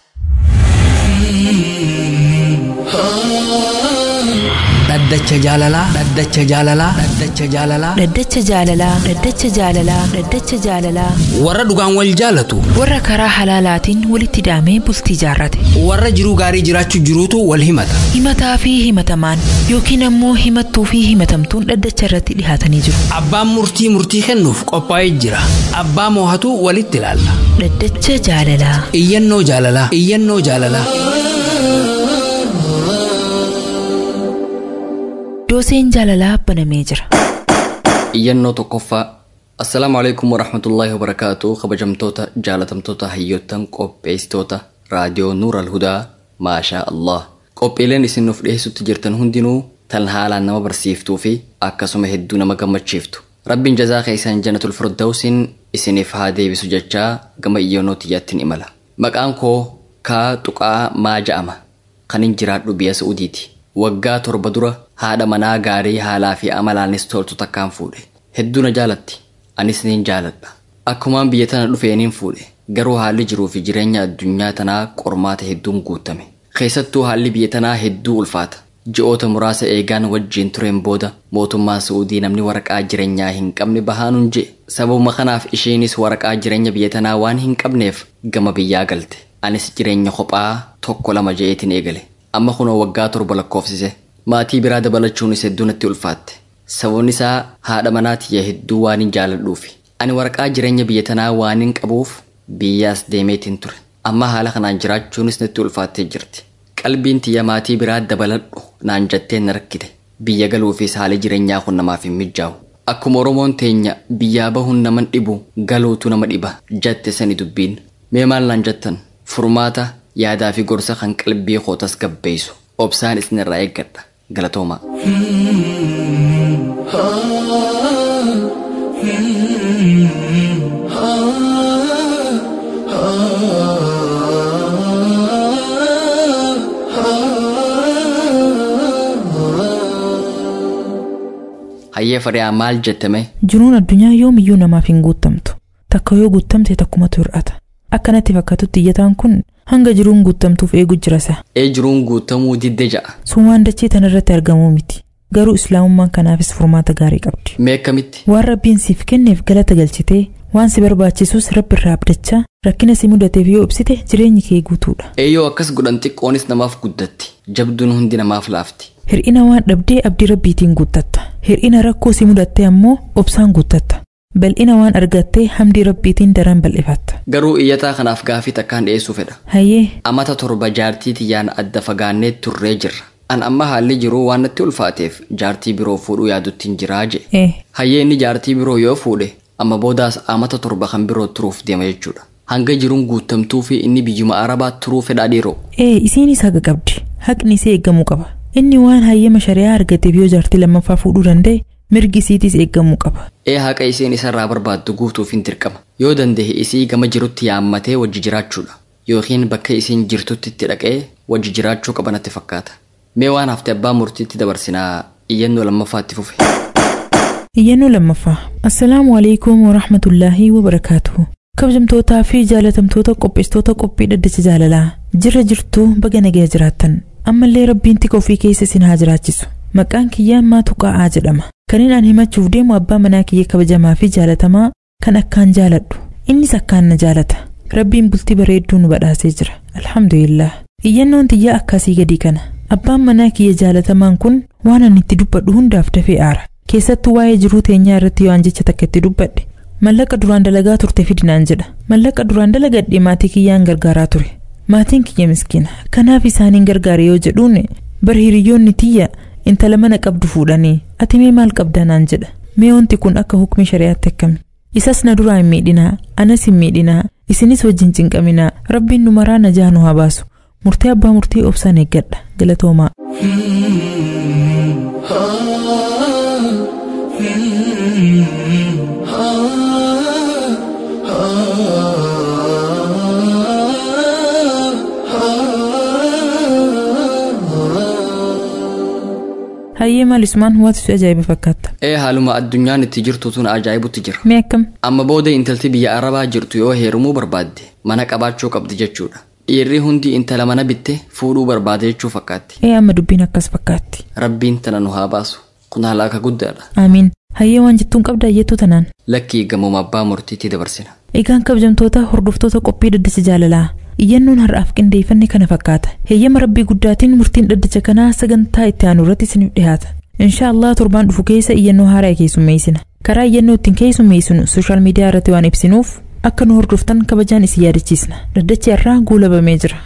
Dhaddacha jaalalaa, dhaddacha jaalalaa, dhaddacha jaalalaa, Dhaddacha jaalalaa, dhaddacha jaalalaa, dhaddacha jaalalaa. warra dhugaan wal jaalatu, Warra karaa halaalaatiin walitti hidhamee bultii jaarrate. warra jiruu gaarii jiraachuu jiruutu wal himata. Himataa fi himatamaan yookiin ammoo himattuu fi himatamtuun dhaddacha irratti dhihaatanii jiru. Abbaan murtii murtii kennuuf qophaa'ee jira. Abbaa moohatu walitti ilaalla. Dhaddacha jaalalaa. Iyyannoo jaalalaa, iyyannoo jaalalaa. Dooseen jaalalaa banamee jira. Iyyannoo tokkoffaa. Assalaamu alaikum warahmatullaahi wabarakaatuh. Kabajamtoota jaalatamtoota hayyoottan qopheessitoota raadiyoo Nuural Hudaa maashaa Allah. Qophiileen isin nuuf dhiyeessutti jirtan hundinuu tan haalaan nama barsiiftuu fi akkasuma hedduu nama gammachiiftu. Rabbiin jazaa keessan jannatul firdawsiin isiniif haa deebisu jechaa gama iyyannoo tiyyaattiin imala. Maqaan koo kaa tuqaa maa ja'ama. Kanin jiraadhu biyya Suudiiti. Waggaa 7 dura haadha manaa gaarii haalaa fi amalaanis toltu takkaan fuudhe. Hedduu na jaalatti. Anis niin jaaladha. Akkumaan biyya tana dhufeeniin fuudhe. Garuu haalli jiruu fi jireenya addunyaa tanaa qormaata hedduun guutame. Keessattuu haalli biyya tanaa hedduu ulfaata. Ji'oota muraasa eegaan wajjiin tureen booda mootummaan Suudii namni waraqaa jireenyaa hin qabne bahaanuun je'e. Sababuma kanaaf isheenis waraqaa jireenya biyya tanaa waan hin qabneef gama biyyaa galte. Anis jireenya kophaa 1-2 je'eetiin eegale. Amma kunoo waggaa 7 lakkoofsise. Maatii biraa dabalachuunis hedduu natti ulfaatte. Sababni isaa haadha manaatiyya hedduu waan hin jaaladhuufi. Ani waraqaa jireenya biyya tanaa waan hin qabuuf biyyaas deemeetiin ture. Amma haala kanaan jiraachuunis natti ulfaattee jirti. Qalbiin tiyya maatii biraa dabaladhu naan jettee na rakkite. Biyya galuufis haali jireenyaa kun namaaf hin mijaa'u. Akkuma Oromoon teenya biyyaa bahuun naman dhibu galuutu nama dhiba jette sani dubbiin. Mee maal naan jettan? Furmaata yaadaa fi gorsa kan qalbii koo tasgabbeessu. Obsaan isinirraa eeggadha. Galatooma. Hayyee fariyaa maal jettame? Jiruun addunyaa yoomiyyuu namaaf hin guutamtu. Takka yoo guutamte takkumatu hir'ata. Akkanatti fakkaatutti iyyataan kun hanga jiruun guutamtuuf eegu jirasa. Jiruun guutamuu didde ja'a. Sumaan dachee tanarratti argamuu miti. Garuu islaamummaan kanaafis furmaata gaarii qabdi. Mee akkamitti? Waan rabbiin siif kenneef galata galchitee waan si barbaachisus rabbi irraa abdachaa rakkina si mudateef yoo ibsite jireenyi kee guutuudha. Yoo akkas godhan xiqqoonis namaaf guddatti. Jabduun hundi namaaf laafti. Hir'ina waan dhabdee abdii rabbiitiin guuttatta. Hir'ina rakkoo si mudatte ammoo obsaan guuttatta. Bal'ina waan argattee hamdii rabbiitiin daran bal'ifatta. Garuu iyyataa kanaaf gaafii takkaan dhiyeessuu fedha. Hayyee. Amata 7 jaartii tiyyaan adda fagaannee turree jirra. An amma haalli jiruu waan natti ulfaateef jaartii biroo fuudhuu yaaduttiin jiraa je. Hayyee inni jaartii biroo yoo fuudhe amma boodaas amata 7 kan biroo turuuf deema jechuudha. Hanga jiruun guutamtuu fi inni biyyuma Arabaa turuu fedhaa dhiiroo. Isiinis haqa qabdi. Haqni isee eeggamuu qaba. Inni waan hayyama shari'aa argateef yoo jaartii lammaffaa fuudhuu danda'e mirgi isiitis eeggamuu qaba. Haqa isiin isarraa barbaaddu guutuuf hin dirqama. Yoo danda'e isii gama jirutti yaammatee wajji jiraachuudha. Yookiin bakka isiin jirtutti itti dhaqee wajji jiraachuu qaba natti fakkaata. Mee waan hafte abbaa murtiitti dabarsinaa iyyannoo lammaffaatti fufe. Iyyannoo lammaffaa. Assalaamu alaikum wa rahmatullaahi wa barakaatuhu. Kabajamtootaa fi jaalatamtoota qopheessitoota qophii dhaddacha jaalalaa. Jirra jirtu baga nagaya jiraattan. Ammallee rabbiin tika ofii keessa isin haa jiraachisu. Maqaan kiyyaa maa tuqaa'aa jedhama. Kanin an himachuuf deemu abbaa manaa kiyya kabajamaa fi jaalatamaa kan akkaan jaaladhu. Innis akkaan na jaalata. Rabbiin bultii bareedduu nu badhaasee jira. Alhamdulillah. Iyyannoon tiyyaa akkasii gadii kana. Abbaan manaa kiyya jaalatamaan kun waan ani itti dubbadhu hundaaf dafee aara. Keessattuu waa'ee jiruu teenyaa irratti yoo an jecha takka itti dubbadhe. Mallaqa duraan dalagaa turte fidinaan jedha. Mallaqa duraan dalagadhe maatii kiyyaan gargaaraa ture. Maatiin kiyya miskiina. Kanaaf isaaniin gargaare yoo jedhuun bar hiriyoonni tiyya intala mana qabdu fuudhanii ati mee maal qabdaa naan jedha. Mee wanti kun akka hukmi shari'aatti akkami? Isas na duraa hin miidhinaa, anas hin miidhinaa, isinis wajjin cinqaminaa. Rabbiin nu maraa najaa nu haa baasu. Murtee abbaa murtii obsaan eeggadha. Galatoomaa. Hayyee maal isumaan waati su ajaa'iba fakkaata. Haaluma addunyaan itti jirtu tun ajaa'ibutti jira. Mee akkam? Amma booda intalti biyya Arabaa jirtu yoo heerumuu barbaadde mana qabaachuu qabdi jechuudha. Dhiirri hundi intala mana bitte fuudhuu barbaade jechuu fakkaatti. Amma dubbiin akkas fakkaatti. Rabbiin tana nu haa baasu. Kun halaaka guddaadha. Amiin. Hayyee waan jettuun qabda jettuu tanaan. Lakkii gamooma abbaa murtiitti dabarsina. Egaan kabajamtoota hordoftoota qophii dhaddacha jaalalaa. Iyyannoon har'aaf qindeeffanne kana fakkaata. Heeyyama rabbii guddaatiin murtiin dhaddacha kanaa sagantaa itti aanu irratti isiniif dhiyaata. Inshaallah torbaan dhufu keessa iyyannoo haaraa keessummeessina. Karaa iyyannoo ittiin keessummeessinu sooshaal miidiyaa irratti waan ibsinuuf akka nu hordoftan kabajaan isin yaadachiisna. Dhaddachi har'aa guulabamee jira.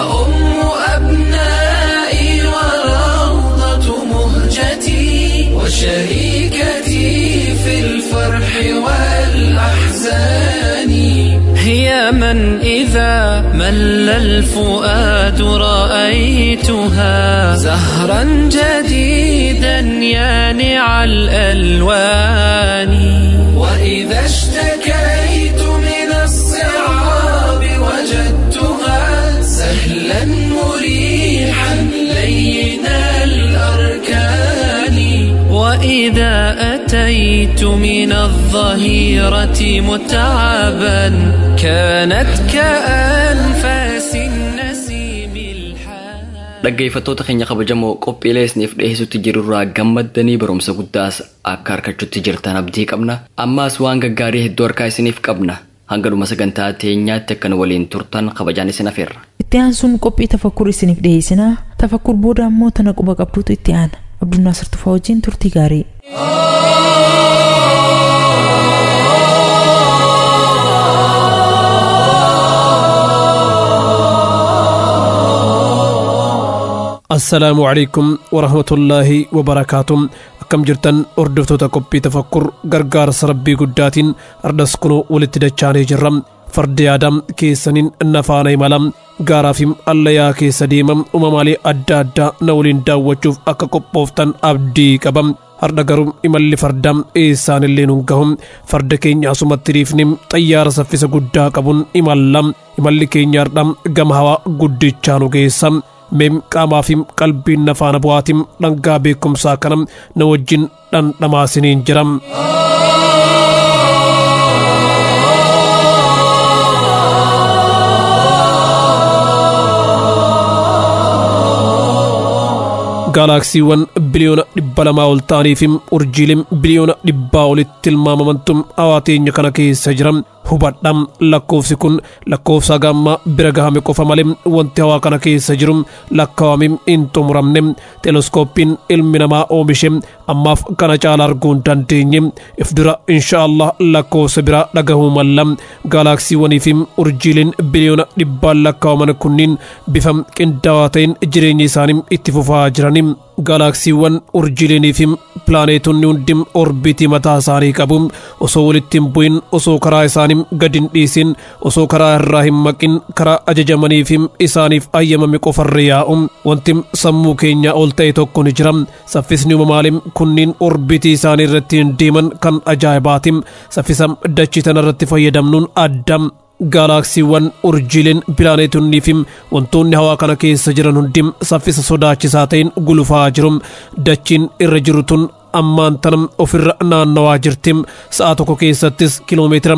هي من إذا مل الفؤاد رأيتها زهرا جديدا يانع الألوان وإذا اشتكيت من الصعاب وجدتها سهلا مريحا لين الأركان وإذا أتيت من الظهيرة متعبا كانت كأنفاس النسيم الحان. Dhaggeeffattoota keenya kabajamoo qophiilee isiniif dhiyeessutti jirurraa gammaddanii barumsa guddaas akka harkachuutti jirtan abdii qabna. Ammaas waan gaggaarii hedduu harkaa isiniif qabna. Hanga dhuma sagantaa teenyaatti akka nu waliin turtan kabajaan isin afeerra. Itti aansuun qophii tafakkur isiniif dhiyeessinaa. Tafakkur booda ammoo tana quba qabduutu itti aana. Abdul Naasir Tufaa wajjin turtii gaarii. السلام عليكم ورحمة الله وبركاته. أكم جرتن أردفتو تقبي تفكر غرغار سربي قداتين أردسكنو ولتدجاني جرم فرد آدم كيسنين النفاني ملم غارافيم الليا كيس ديمم أممالي أدادا نولين داوچوف أكا قبوفتن أبدي كبم هردقرم إمالي فردم إيسان اللي ننقهم فرد كين ياسو متريفنم طيار سفيس قدا كبون إمالم إمالي كين يردم غمهوا قدي چانو كيسم مم قامافيم قلبي نفان بواتيم لنقا بكم ساكنم نوجين لن نماسنين جرم galaksiiwwan biliyoona 200 ol ta'aniifim urjiileen biliyoona 100 olitti tilmaamamantum awaateenya kana keessa jiran hubadham lakkoofsi kun lakkoofsa gamma bira gahame qofa malee wanti hawaa kana keessa jiru lakkaawamim hin xumuramne teleskooppiin ilmi namaa oomishe ammaaf kana caala arguu hin dandeenye if dura inshaallah lakkoofsa bira dhagahuu malla galaksiiwwaniifim urjiileen biliyoona 100 lakkaawaman kunniin bifa qindaawaa ta'een jireenya isaanii itti fufaa jirani galaksiiwwan urjiileeniifim pilaaneetonni hundim orbiitii mataa isaanii qabu osoo walitti hin bu'in osoo karaa isaanii gad hin dhiisin osoo karaa irraa hin maqin karaa ajajamaniifim isaaniif ayyamame qofarra yaa'u wanti sammuu keenya ol ta'e tokko ni jira saffisni uumamaalim kunniin orbiitii isaanii irratti hin deeman kan ajaa'ibaatim saffisa dachii tana irratti fayyadamnuun addam galaksiiwwan urjiileen pilaaneetonniifim wantoonni hawaa kana keessa jiran hundim saffisa sodaachisaa ta'in gulufaa jirum dachiin irra jiru tun ammaan tanam ofirra naannawaa jirtim sa'a tokko keessattis kiiloomeetira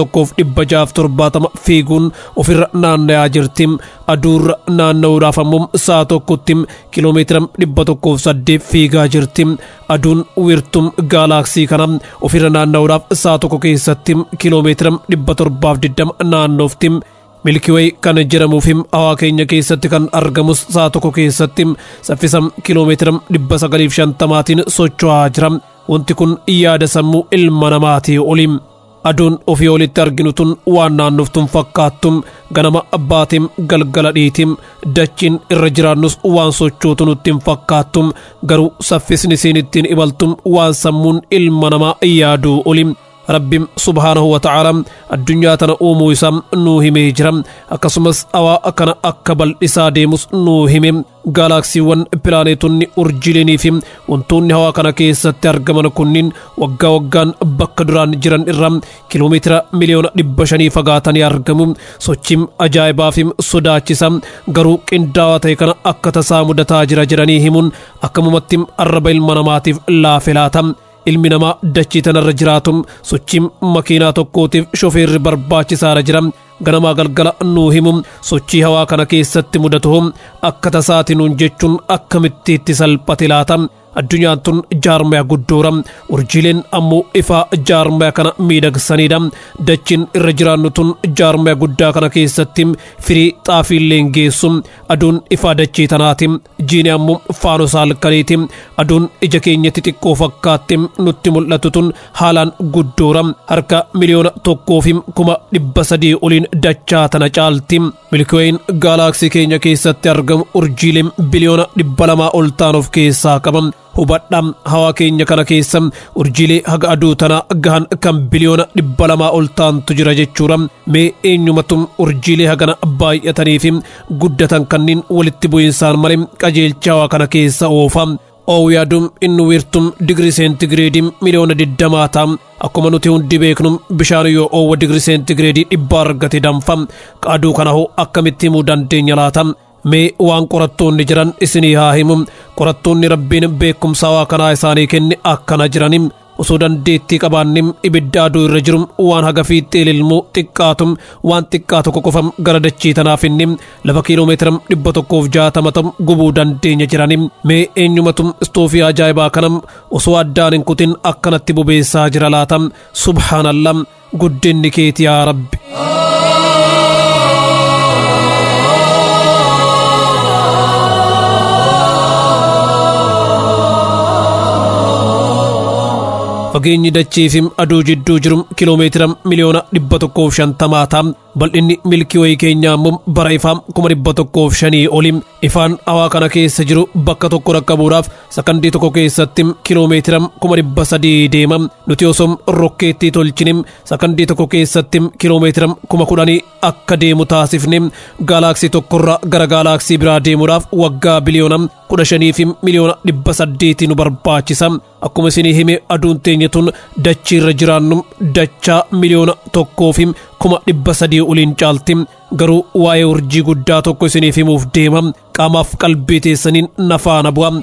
1670 fiiguun ofirra naanna'aa jirtim aduurra naanna'uudhaaf ammoo sa'a tokkottim kiiloomeetira 108 fiigaa jirtim aduun wiirtum gaalaksii kana ofirra naanna'uudhaaf sa'a tokko keessattim kiiloomeetira 720 naannooftim milkiway kan jedhamuufim hawaa keenya keessatti kan argamus sa'a tokko keessatti saffisa kiiloomeetira 950tiin socho'aa jira wanti kun yaada sammuu ilma namaatii olim aduun ofii olitti arginu tun waan naannoftun fakkaattum ganama abbaatim galgala dhiitim dachiin irra jiraannus waan sochootu nutti hin fakkaattum garuu saffisni isiin ittiin imaltum waan sammuun ilma namaa yaaduu olim Rabbim subhaanahu wa ta'ala addunyaa tana uumuu isaa nuu himee jira. Akkasumas awaa akkana akka bal'isaa deemus nuu hime. Gaalaksiiwwan pilaaneetonni urjiilenii fi wantoonni hawaa kana keessatti argaman kunniin waggaa waggaan bakka duraan jiran irraa kiiloomeetira miliyoona 500 fagaatanii argamu. Sochiin ajaa'ibaa fi sodaachisaa garuu qindaawaa ta'e kana akka tasaa mudataa jira jedhanii himuun akkamumatti arraba ilma namaatiif laafe laata. Ilmi namaa dachii tanarra jiraatu sochiin makiinaa tokkootiif shofeerri barbaachisaadha jira. Ganamaa galgala nuu himu sochii hawaa kana keessatti mudatu akka tasaati nuun jechuun akkamitti itti salphate laata. Addunyaan tun jaarmaya guddoora. Urjiileen ammoo ifaa jaarmaya kana miidhagsanidha. Dachiin irra jiraannu tun jaarmaya guddaa kana keessatti firii xaafiillee geessu. Aduun ifaa dachii tanaati. Jiini ammoo faanos halkaniiti. Aduun ija keenyatti xiqqoo fakkaatti nutti mul'atu tun haalaan guddoora. Harka miliyoona 1,300,000 oliin dachaa tana caalti. Milkiweeyin gaalaksii keenya keessatti argamu urjiileen biliyoona 200 ol ta'an of keessaa qaba. Hubadhaa hawaa keenya kana keessa urjiilee haga aduu tana gahan kan biliyoona 200 ol ta'antu jira jechuudha. Mee eenyumatu urjiilee hagana baay'atanii fi guddatan kanneen walitti bu'insaan malee qajeelcha hawaa kana keessa oofa. Ooyyaadum inni wiirtum digirii seentigireedii miliyoona 20 ta'a. Akkuma nuti hundi beeknu bishaan yoo oowwa digirii seentigireedii 100 argate danfa. Aduu kana hoo akkamitti himuu dandeenya laata? Mee waan qorattoonni jiran isinii haa himu. Qorattoonni Rabbiin beekumsa hawaa kanaa isaanii kenne akkana jirani. Osoo dandeettii qabaannim ibidda aduu irra jiru waan haga fiixee ililmuu xiqqaatum waan xiqqaa tokko qofam gara dachii tanaaf inni lafa kiiloomeetira 160 ta'u gubuu dandeenya jirani. Mee eenyumatum istoofii ajaa'ibaa kanam osoo addaan hin kutin akkanatti bobeessaa jira laata. Subhaanallah, guddinni keeti yaa Rabbi. Fageenyi dachii fi aduu jidduu jiru kiiloomeetira miliyoona 150 ta'a. Bal'inni milkiiwee keenyaa immoo bara ifaa 105 oli. Ifaan hawaa kana keessa jiru bakka tokko rakkabuudhaaf sakandii tokko keessatti kiiloomeetira 300 deema. Nuti osoo rokkeettii tolchine sakandii tokko keessatti kiiloomeetira 10,000 akka deemu taasifne gaalaksii tokkorraa gara gaalaksii biraa deemuudhaaf waggaa biliyoona 15 fi miliyoona 800 nu barbaachisa. Akkuma isinii hime aduun teenya tun dachii irra jiraannu dachaa miliyoona 1 fi 300 oliin caalti. Garuu waa'ee urjii guddaa tokko isiniif himuuf deema. Qaamaaf qalbii teessaniin na faana bu'a.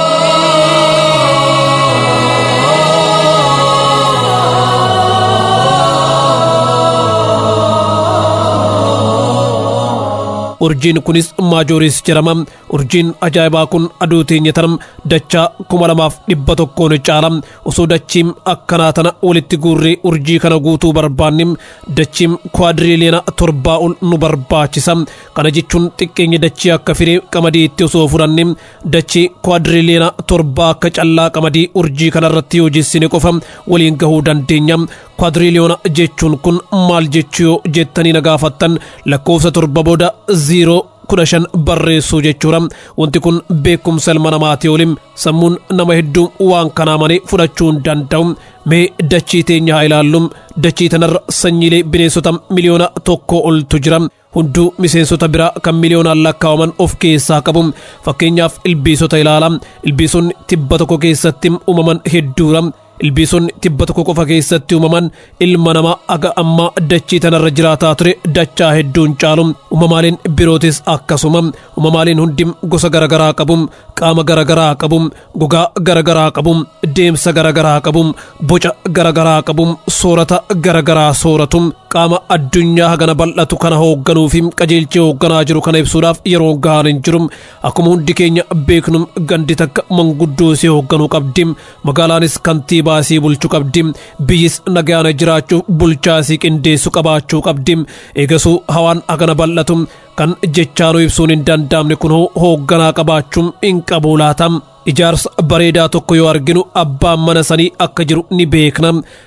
Urjiin kunis maajooris jedhama. Urjiin ajaa'ibaa kun aduu teenya tanam dachaa 2,100 caala. Osoo dachiin akkanaa tana walitti guurree urjii kana guutuu barbaannim dachiin kwaadiriiliyoona 7 ol nu barbaachisa. Kana jechuun xiqqeenyi dachii akka firee qamadii itti osoo fudhannim dachii kwaadiriiliyoona 7 akka callaa qamadii urjii kanarratti yoo jessine qofa waliin gahuu dandeenya. Kwaadiriiliyoona jechuun kun maal jechuu yoo jettanii na gaafattan lakkoofsa 7 booda 0-15 barreessuu jechuudha. Wanti kun beekumsa ilma namaati olim sammuun nama hedduu waan kanaa malee fudhachuu hin danda'u. Mee dachii teenya haa ilaallu. Dachii tanarra sanyiilee bineensota miliyoona 1 oltu jira. Hunduu miseensota biraa kan miliyoonaan lakkaawaman of keessaa qabu. Fakkeenyaaf ilbiisota ilaala. Ilbiisonni tibba tokko keessatti uumaman hedduudha. Ilbiisonni tibba tokko qofa keessatti uumaman ilma namaa aga ammaa dachii tanarra jiraataa ture dachaa hedduun caalu. Uumamaaleen birootis akkasuma. Uumamaaleen hundi gosa garagaraa qabu. Qaama garagaraa qabu. Gogaa garagaraa qabu. Deemsa garagaraa qabu. Boca garagaraa qabu. Soorata garagaraa sooratu. Qaama addunyaa hagana bal'atu kana hoogganuu fi qajeelchee hoogganaa jiru kana ibsuudhaaf yeroo gahaan hin jiru. Akkuma hundi keenya beeknu gandi takka manguddoo isii hoogganuu qabdi. Magaalaanis kantiibaa isii bulchuu qabdi. Biyyis nagaan jiraachuuf bulchaa isii qindeessu qabaachuu qabdi. Eegasuu hawaan hagana bal'atu kan jechaanuu ibsuun hin danda'amne kun hoogganaa qabaachuun hin qabu laata. Ijaarsa bareedaa tokko yoo arginu abbaan mana sanii akka jiru ni beekna.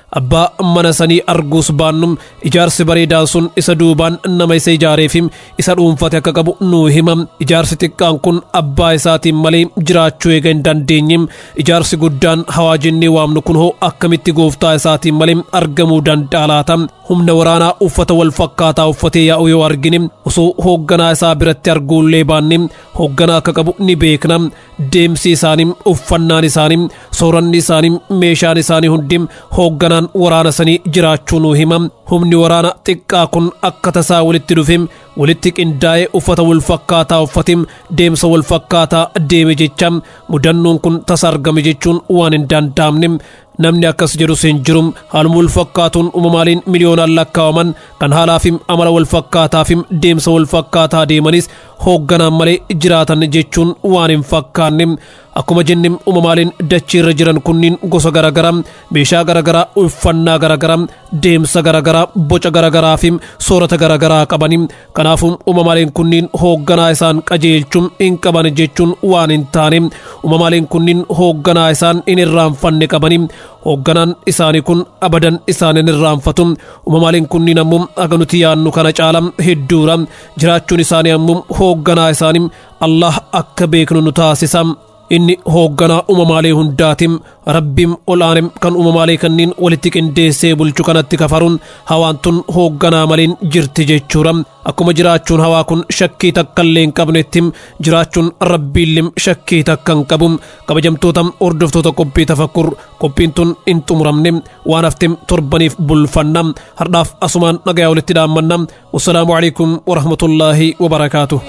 abbaa mana sanii arguus baannum ijaarsi bareedaan sun isa duubaan nama isa ijaareefim isa dhuunfate akka qabu nuu himam. Ijaarsi xiqqaan kun abbaa isaatiin malee jiraachuu eega hin dandeenyim. Ijaarsi guddaan hawaajinni waamnu kun hoo akkamitti gooftaa isaatiin malee argamuu danda'a laata? Humna waraanaa uffata wal fakkaataa uffatee yaa'u yoo argine osoo hoogganaa isaa biratti arguullee baanne hoogganaa akka qabu ni beekna. Deemsi isaanii, uffannaan isaanii, sooranni isaanii, meeshaan isaanii hundi hoogganaan waraana sanii jiraachuu nuu hima. Humni waraana xiqqaa kun akka tasaa walitti dhufe walitti qindaa'ee uffata wal fakkaataa uffatee deemsa wal fakkaataa deeme jecha mudannoon kun tasa argame jechuun waan hin danda'amne. Namni akkas jedhus hin jiru. Haaluma wal fakkaatuun uumamaaleen miliyoonaan lakkaawaman kan haalaa fi amala wal fakkaataa fi deemsa wal fakkaataa deemanis hoogganaan malee jiraatan jechuun waan hin fakkaanne. Akkuma jenne uumamaaleen dachee irra jiran kunniin gosa garaagaraa, meeshaa garaagaraa, uffannaa garaagaraa, deemsa garaagaraa, boca garaagaraa fi soorata garaagaraa qabani. Kanaafuu uumamaaleen kunniin hoogganaa isaan qajeelchuun hin qaban jechuun waan hin taane. Uumamaaleen kunniin hoogganaa isaan hin irraanfanne qabani. Hoogganaan isaanii kun abadan isaan hin irraanfatu. Uumamaaleen kunniin ammoo akka nuti yaannu kana caala hedduudha. Jiraachuun isaanii ammoo hoogganaa isaanii Allah akka beeknu nu taasisa. Inni hoogganaa uumamaalee hundaatiin rabbiin ol'aanem kan uumamaalee kanniin walitti qindeessee bulchu kanatti kafaruun hawaan tun hoogganaa malee jirti jechuudha. Akkuma jiraachuun hawaa kun shakkii takka illee hin qabnetti jiraachuun rabbiillee shakkii takka hin qabu. Kabajamtoota hordoftoota qophii tafakkur, qophiin tun hin xumuramne waan hafte torbaniif bulfanna. Har'aaf asumaan nagayaa walitti dhaammanna. Wassalaamu alaikum wa rahmatullaahi wa barakaatuh.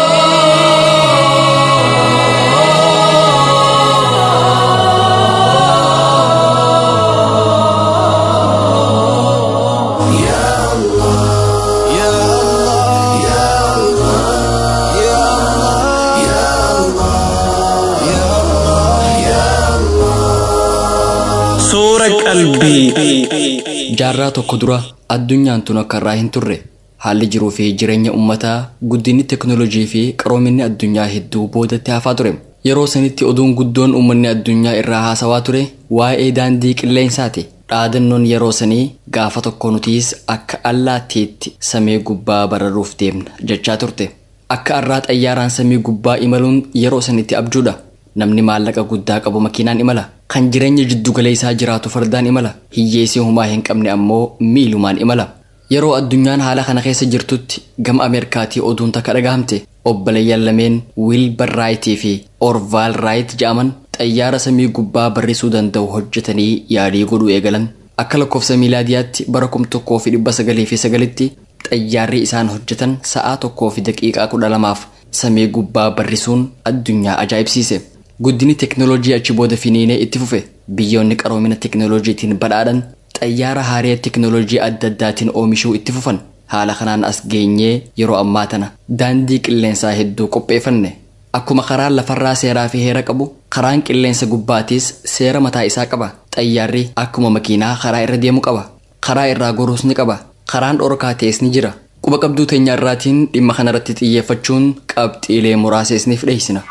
Jaarraa tokko dura addunyaan tun akka irraa hin turre haalli jiruu fi jireenya ummataa guddinni teknoolojii fi qaroominni addunyaa hedduu boodatti hafaa ture. Yeroo sanitti oduun guddoon uummanni addunyaa irraa haasawaa ture waa'ee daandii qilleensaati. Dhaadannoon yeroo sanii gaafa tokko nutiis akka allaattiitti samii gubbaa bararuuf deemna jechaa turte. Akka arraa xayyaaraan samii gubbaa imaluun yeroo sanitti abjuudha. Namni maallaqa guddaa qabu makiinaan imala. Kan jireenya jiddu galeessaa jiraatu fardaan imala. Hiyyeessii humaa hin qabne ammoo miilumaan imala. Yeroo addunyaan haala kana keessa jirtutti gama Ameerikaatii oduun takka dhagahamte. Obboleeyyan lameen Wilbar Raayitii fi Orvaal Raayit jedhaman xayyaara samii gubbaa barrisuu danda'u hojjetanii yaalii godhuu eegalan. Akka lakkoofsa miilaadiyaatti bara 1909tti xayyaarri isaan hojjetan sa'aa 1 fi daqiiqaa 12 samii gubbaa barrisuun addunyaa ajaa'ibsiise. Guddinni teknoolojii achi booda finiinee itti fufe. Biyyoonni qaroomina teknoolojiitiin badhaadhan xayyaara haaraa teknoolojii adda addaatiin oomishuu itti fufan. Haala kanaan as geenyee yeroo ammaa tana daandii qilleensaa hedduu qopheeffanne. Akkuma karaan lafarraa seeraa fi heera qabu, karaan qilleensa gubbaatis seera mataa isaa qaba. Xayyaarri akkuma makiinaa karaa irra deemu qaba. Karaa irraa goruus ni qaba. Karaan dhorkaa ta'es ni jira. Quba qabduu teenya irraatiin dhimma kanarratti xiyyeeffachuun qabxiilee muraasa isiniif dhiyeessina.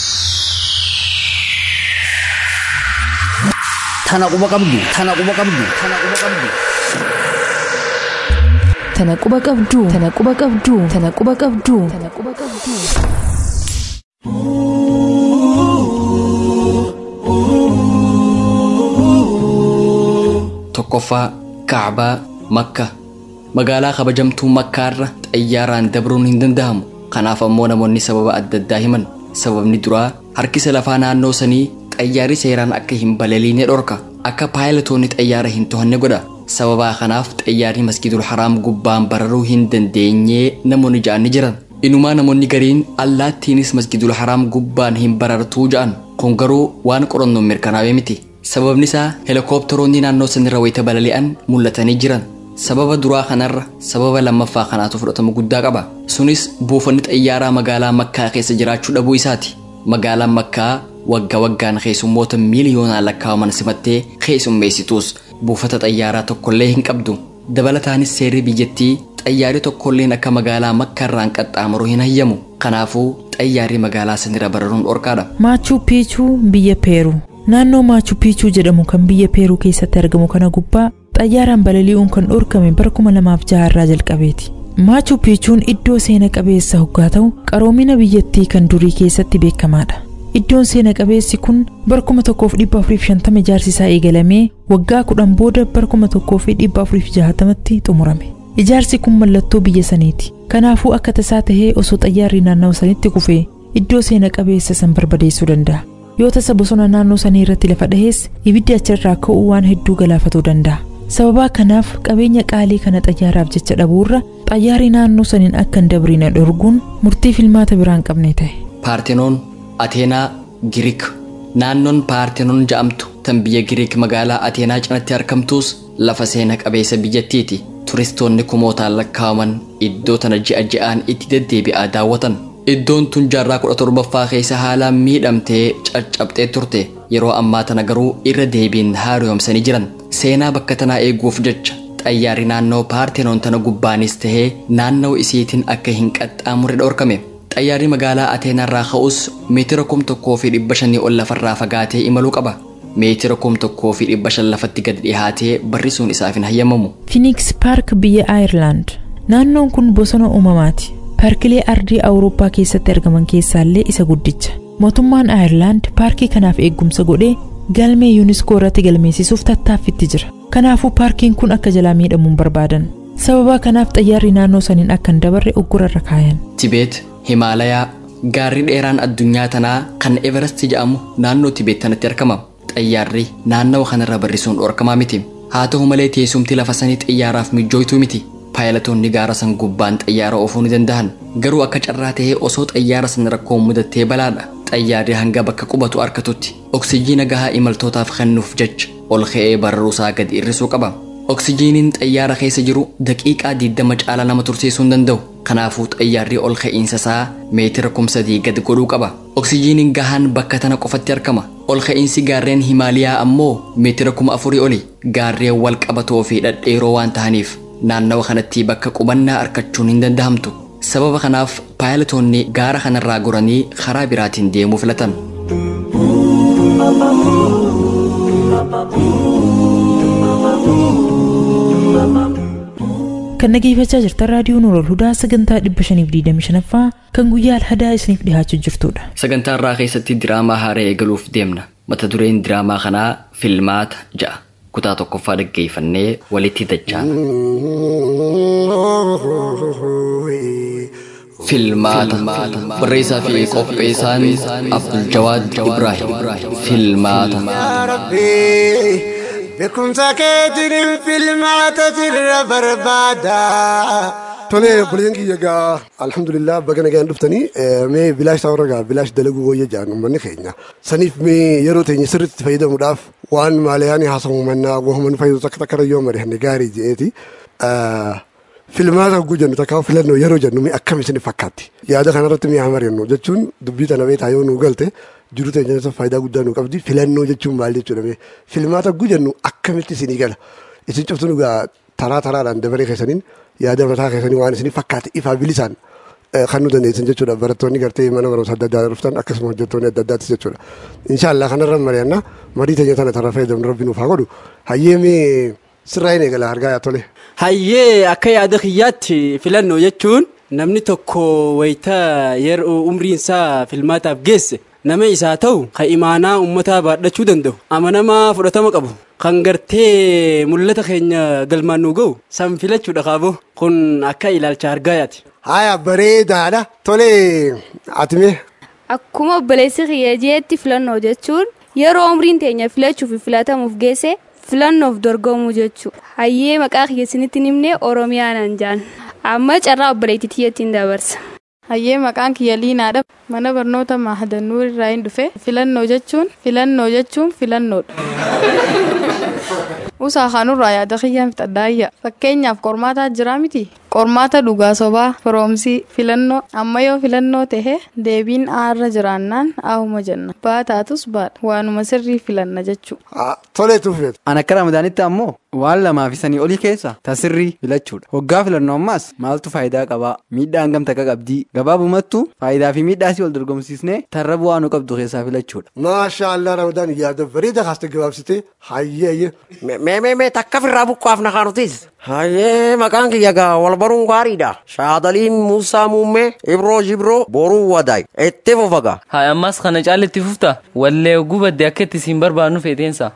Tana quba qabdu. Tokkoffaa Kaabaa Makka. Magaalaa kabajamtuu Makkaarra xayyaaraan dabruun hin danda'amu. Kanaaf ammoo namoonni sababa adda addaa himan. Sababni duraa harkisa lafaa naannoo sanii xayyaarri seeraan akka hin balaliine dhorka. Akka paayilotoonni xayyaara hin to'anne godha. Sababa kanaaf xayyaarri Masjidul Haraam gubbaan bararuu hin dandeenye namoonni ja'an jiran. Inumaa namoonni gariin allaattiinis Masjidul Haraam gubbaan hin barartuu ja'an. Kun garuu waan qorannoon mirkanaa'e miti. Sababni isaa helikoophiteroonni naannoo sanirra wayita balali'an mul'atanii jiran. Sababa duraa kanarra sababa lammaffaa kanaatu fudhatama guddaa qaba. Sunis buufanni xayyaaraa magaalaa Makkaa keessa jiraachuu dhabuu isaati. Magaalaan Makkaa waggaa waggaan keessummoota miiliyoonaan lakkaa'aman simattee keessummeessituus buufata xayyaaraa tokkollee hin qabdu. Dabalataanis seerri biyyattii xayyaarri tokkolleen akka magaalaa Makkaarraan qaxxaamuru hin hayyamu. Kanaafuu xayyaarri magaalaa sanirra bararuun dhorkaadha. Maachuu Piichuu biyya Peeruu. Naannoo Maachuu Piichuu jedhamu kan biyya Peeruu keessatti argamu kana gubbaa xayyaaraan balali'uun kan dhorkame bara 2006 irraa jalqabeeti. Machu Picchuun iddoo seena qabeessa hoggaa ta'u qaroomina biyyattii kan durii keessatti beekamaadha. Iddoon seena qabeessi kun bara 1450 ijaarsisaa eegalamee waggaa 10 booda bara 1460tti xumurame. Ijaarsi kun mallattoo biyya saniiti. Kanaafuu akka tasaa tahee osoo xayyaarri naannoo sanitti kufee iddoo seena qabeessa san barbadeessuu danda'a. Yoo tasa bosona naannoo sanii irratti lafa dhahees ibiddi achirraa ka'uu waan hedduu galaafatuu danda'a. Sababa kanaaf qabeenya qaalii kana xayyaaraaf jecha dhabuurra xayyaarri naannoo saniin akka hin dabrine dhorguun murtii filmaata biraan qabne ta'e. Paartenoon Ateenaa Giriik. Naannoon Paartenoon jedhamtu tan biyya Giriik magaalaa Ateenaa cinatti argamtus lafa seena qabeessa biyyattiiti. Turistoonni kumootaan lakkaawaman iddoo tana ji'a ji'aan itti deddeebi'aa daawwatan. Iddoon tun jaarraa 17ffaa keessa haalaan miidhamtee caccabxee turte. Yeroo ammaa tana garuu irra deebiin haaromsanii jiran. Seenaa bakka tanaa eeguuf jecha xayyaarri naannoo Paartenoon tana gubbaanis tahee naannoo isiitiin akka hin qaxxaamurre dhorkame. Xayyaarri magaalaa Ateenaarraa ka'us meetira 1,500 ol lafarraa fagaatee imaluu qaba. Meetira 1,500 lafatti gad dhihaatee barrisuun isaaf hin hayyamamu. Phoenix Park biyya Ireland. Naannoon kun bosona uumamaati. Paarkilee ardii Awurooppaa keessatti argaman keessaallee isa guddicha. Mootummaan Ireland paarkii kanaaf eegumsa godhee galmee UNESCO irratti galmeessisuuf tattaaffitti jira. Kanaafuu paarkiin kun akka jalaa miidhamuun barbaadan. Sababa kanaaf xayyaarri naannoo saniin akka hin dabarre uggurarra kaayan. Tibeet, Himaalayaa, gaarri dheeraan addunyaa tanaa kan Everest jedhamu naannoo Tibeet tanatti argama. Xayyaarri naannoo kanarra barrisuun dhorkamaa miti. Haa ta'u malee teessumti lafa sanii xayyaaraaf mijjooytuu miti. Paayilatoonni gaara san gubbaan xayyaara oofuu ni danda'an. Garuu akka carraa tahee osoo xayyaara san rakkoon mudattee balaadha. Xayyaarri hanga bakka qubatu arkatutti oksijiina gahaa imaltootaaf kennuuf jecha ol ka'ee barruusaa gadi irrisuu qaba. Oksijiiniin xayyaara keessa jiru daqiiqaa 20 caala nama tursiisuu hin danda'u. Kanaafuu xayyaarri ol ka'iinsa isaa meetira 3,000 gad godhuu qaba. Oksijiiniin gahaan bakka tana qofatti argama. Ol ka'iinsi gaarreen Himaaliyaa ammoo meetira 4,000 oli. Gaarreen wal qabatoo fi dhedheeroo waan tahaniif naannawa kanatti bakka qubannaa argachuun hin danda'amtu. Sababa kanaaf paayilatoonni gaara kanarraa goranii karaa biraatiin deemuu filatan. Kan dhageeffachaa jirtan raadiyoo Nuurul Hudaa sagantaa 525ffaa kan guyyaa Alhadaa isiniif dhiyaachuu jirtudha. Sagantaa irraa keessatti diraamaa haaraa eegaluuf deemna. Mata dureen diraamaa kanaa filmaata ja'a. Kutaa tokkoffaa dhaggeeffannee walitti dachaana. Filmaata barreessaa fi qopheessaan Abdul Jawaad Ibrahim. Filmaata. Beekumsa keetiin filmaata sirra barbaada. Tole buleen kiyya gaa alhamdulillah baga nagaan dhuftanii mee bilaash ta'uu gaa bilaash dalaguu wayya jaan uummanni keenya saniif mee yeroo teenya sirriitti fayyadamuudhaaf waan maalayaanii haasa'u mannaa wahuman fayyadu akka takka yoo mari'anne gaarii je'eeti filmaata hogguu jennu takka filannoo yeroo jennu mee akkam isin fakkaatti yaada kanarratti mee haa mari'annu jechuun dubbii tana beetaa yoo nu galte jiru teenya faayidaa guddaa nu qabdi filannoo jechuun maal jechuudha mee filmaata hogguu jennu akkamitti isinii gala isin cuftu nu gaa taraa taraadhaan dabaree keessaniin yaada mataa keessanii waan isin fakkaate ifaa bilisaan kan nu dandeessan jechuudha barattoonni gartee mana barumsa adda addaa dhuftan akkasuma hojjettoonni adda addaatis jechuudha inshaallah kanarra mari'anna marii teenya tana tarra fayyadamnu rabbi nuuf haa godhu hayyeemee sirraa hin eegala argaa yaa tole. Hayyee akka yaada kiyyaatti filannoo jechuun namni tokko wayitaa yeroo umriinsaa filmaataaf geesse nama isaa ta'u kan imaanaa uummataa baadhachuu danda'u amanamaa fudhatama qabu kan gartee mul'ata keenya galmaan nu ga'u san filachuudha qabu kun akka ilaalcha argaayaati. Haya bareedaadha tole atime. Akkuma obboleessi kiyya jeetti filannoo jechuun yeroo umriin teenya filachuuf filatamuuf geesse filannoof dorgomuu jechuudha. Hayyee maqaa kiyya isinitti himne Oromiyaan jaan amma carraa obboleettii tiyyattiin dabarsa. Hayyee maqaan kiyya Liinaadha. Mana barnoota Mahadannuu irraa hin dhufe. Filannoo jechuun filannoodha. Usaa kanurraa yaada kiyyaa fixadhaayya. Fakkeenyaaf qormaataa jira miti. Qormaata dhugaa sobaa firoomsii filannoo amma yoo filannoo tahe deebiin aarra jiraannaan ahuma jenna. Baataatus baadha waanuma sirrii filanna jechuudha. Tolee tuufeetu. An akka ramadaanitti ammoo waan lamaa fi sanii olii keessa tasirrii filachuudha. Waggaa filannoo ammaas maaltu faayidaa qabaa? Miidhaa hangam takka qabdii? Gabaabumattu faayidaa fi miidhaasii wal dorgomsiisnee tarra bu'aa nu qabdu keessaa filachuudha. Maashaallah ramadaan yaada bareeda kaastee gabaabsitee hayyee mee takka firraa buqqaaf na kaanutis. Hayyee maqaan kiyya gaa wal baruun gaariidha. Shaadaliin Muusaa Muummee Ibroo Jibroo Boruu Wadaay itti fufaga. Haa ammas kana caaletti fufta wallee gubadde akka itti siin barbaannu feeteensa.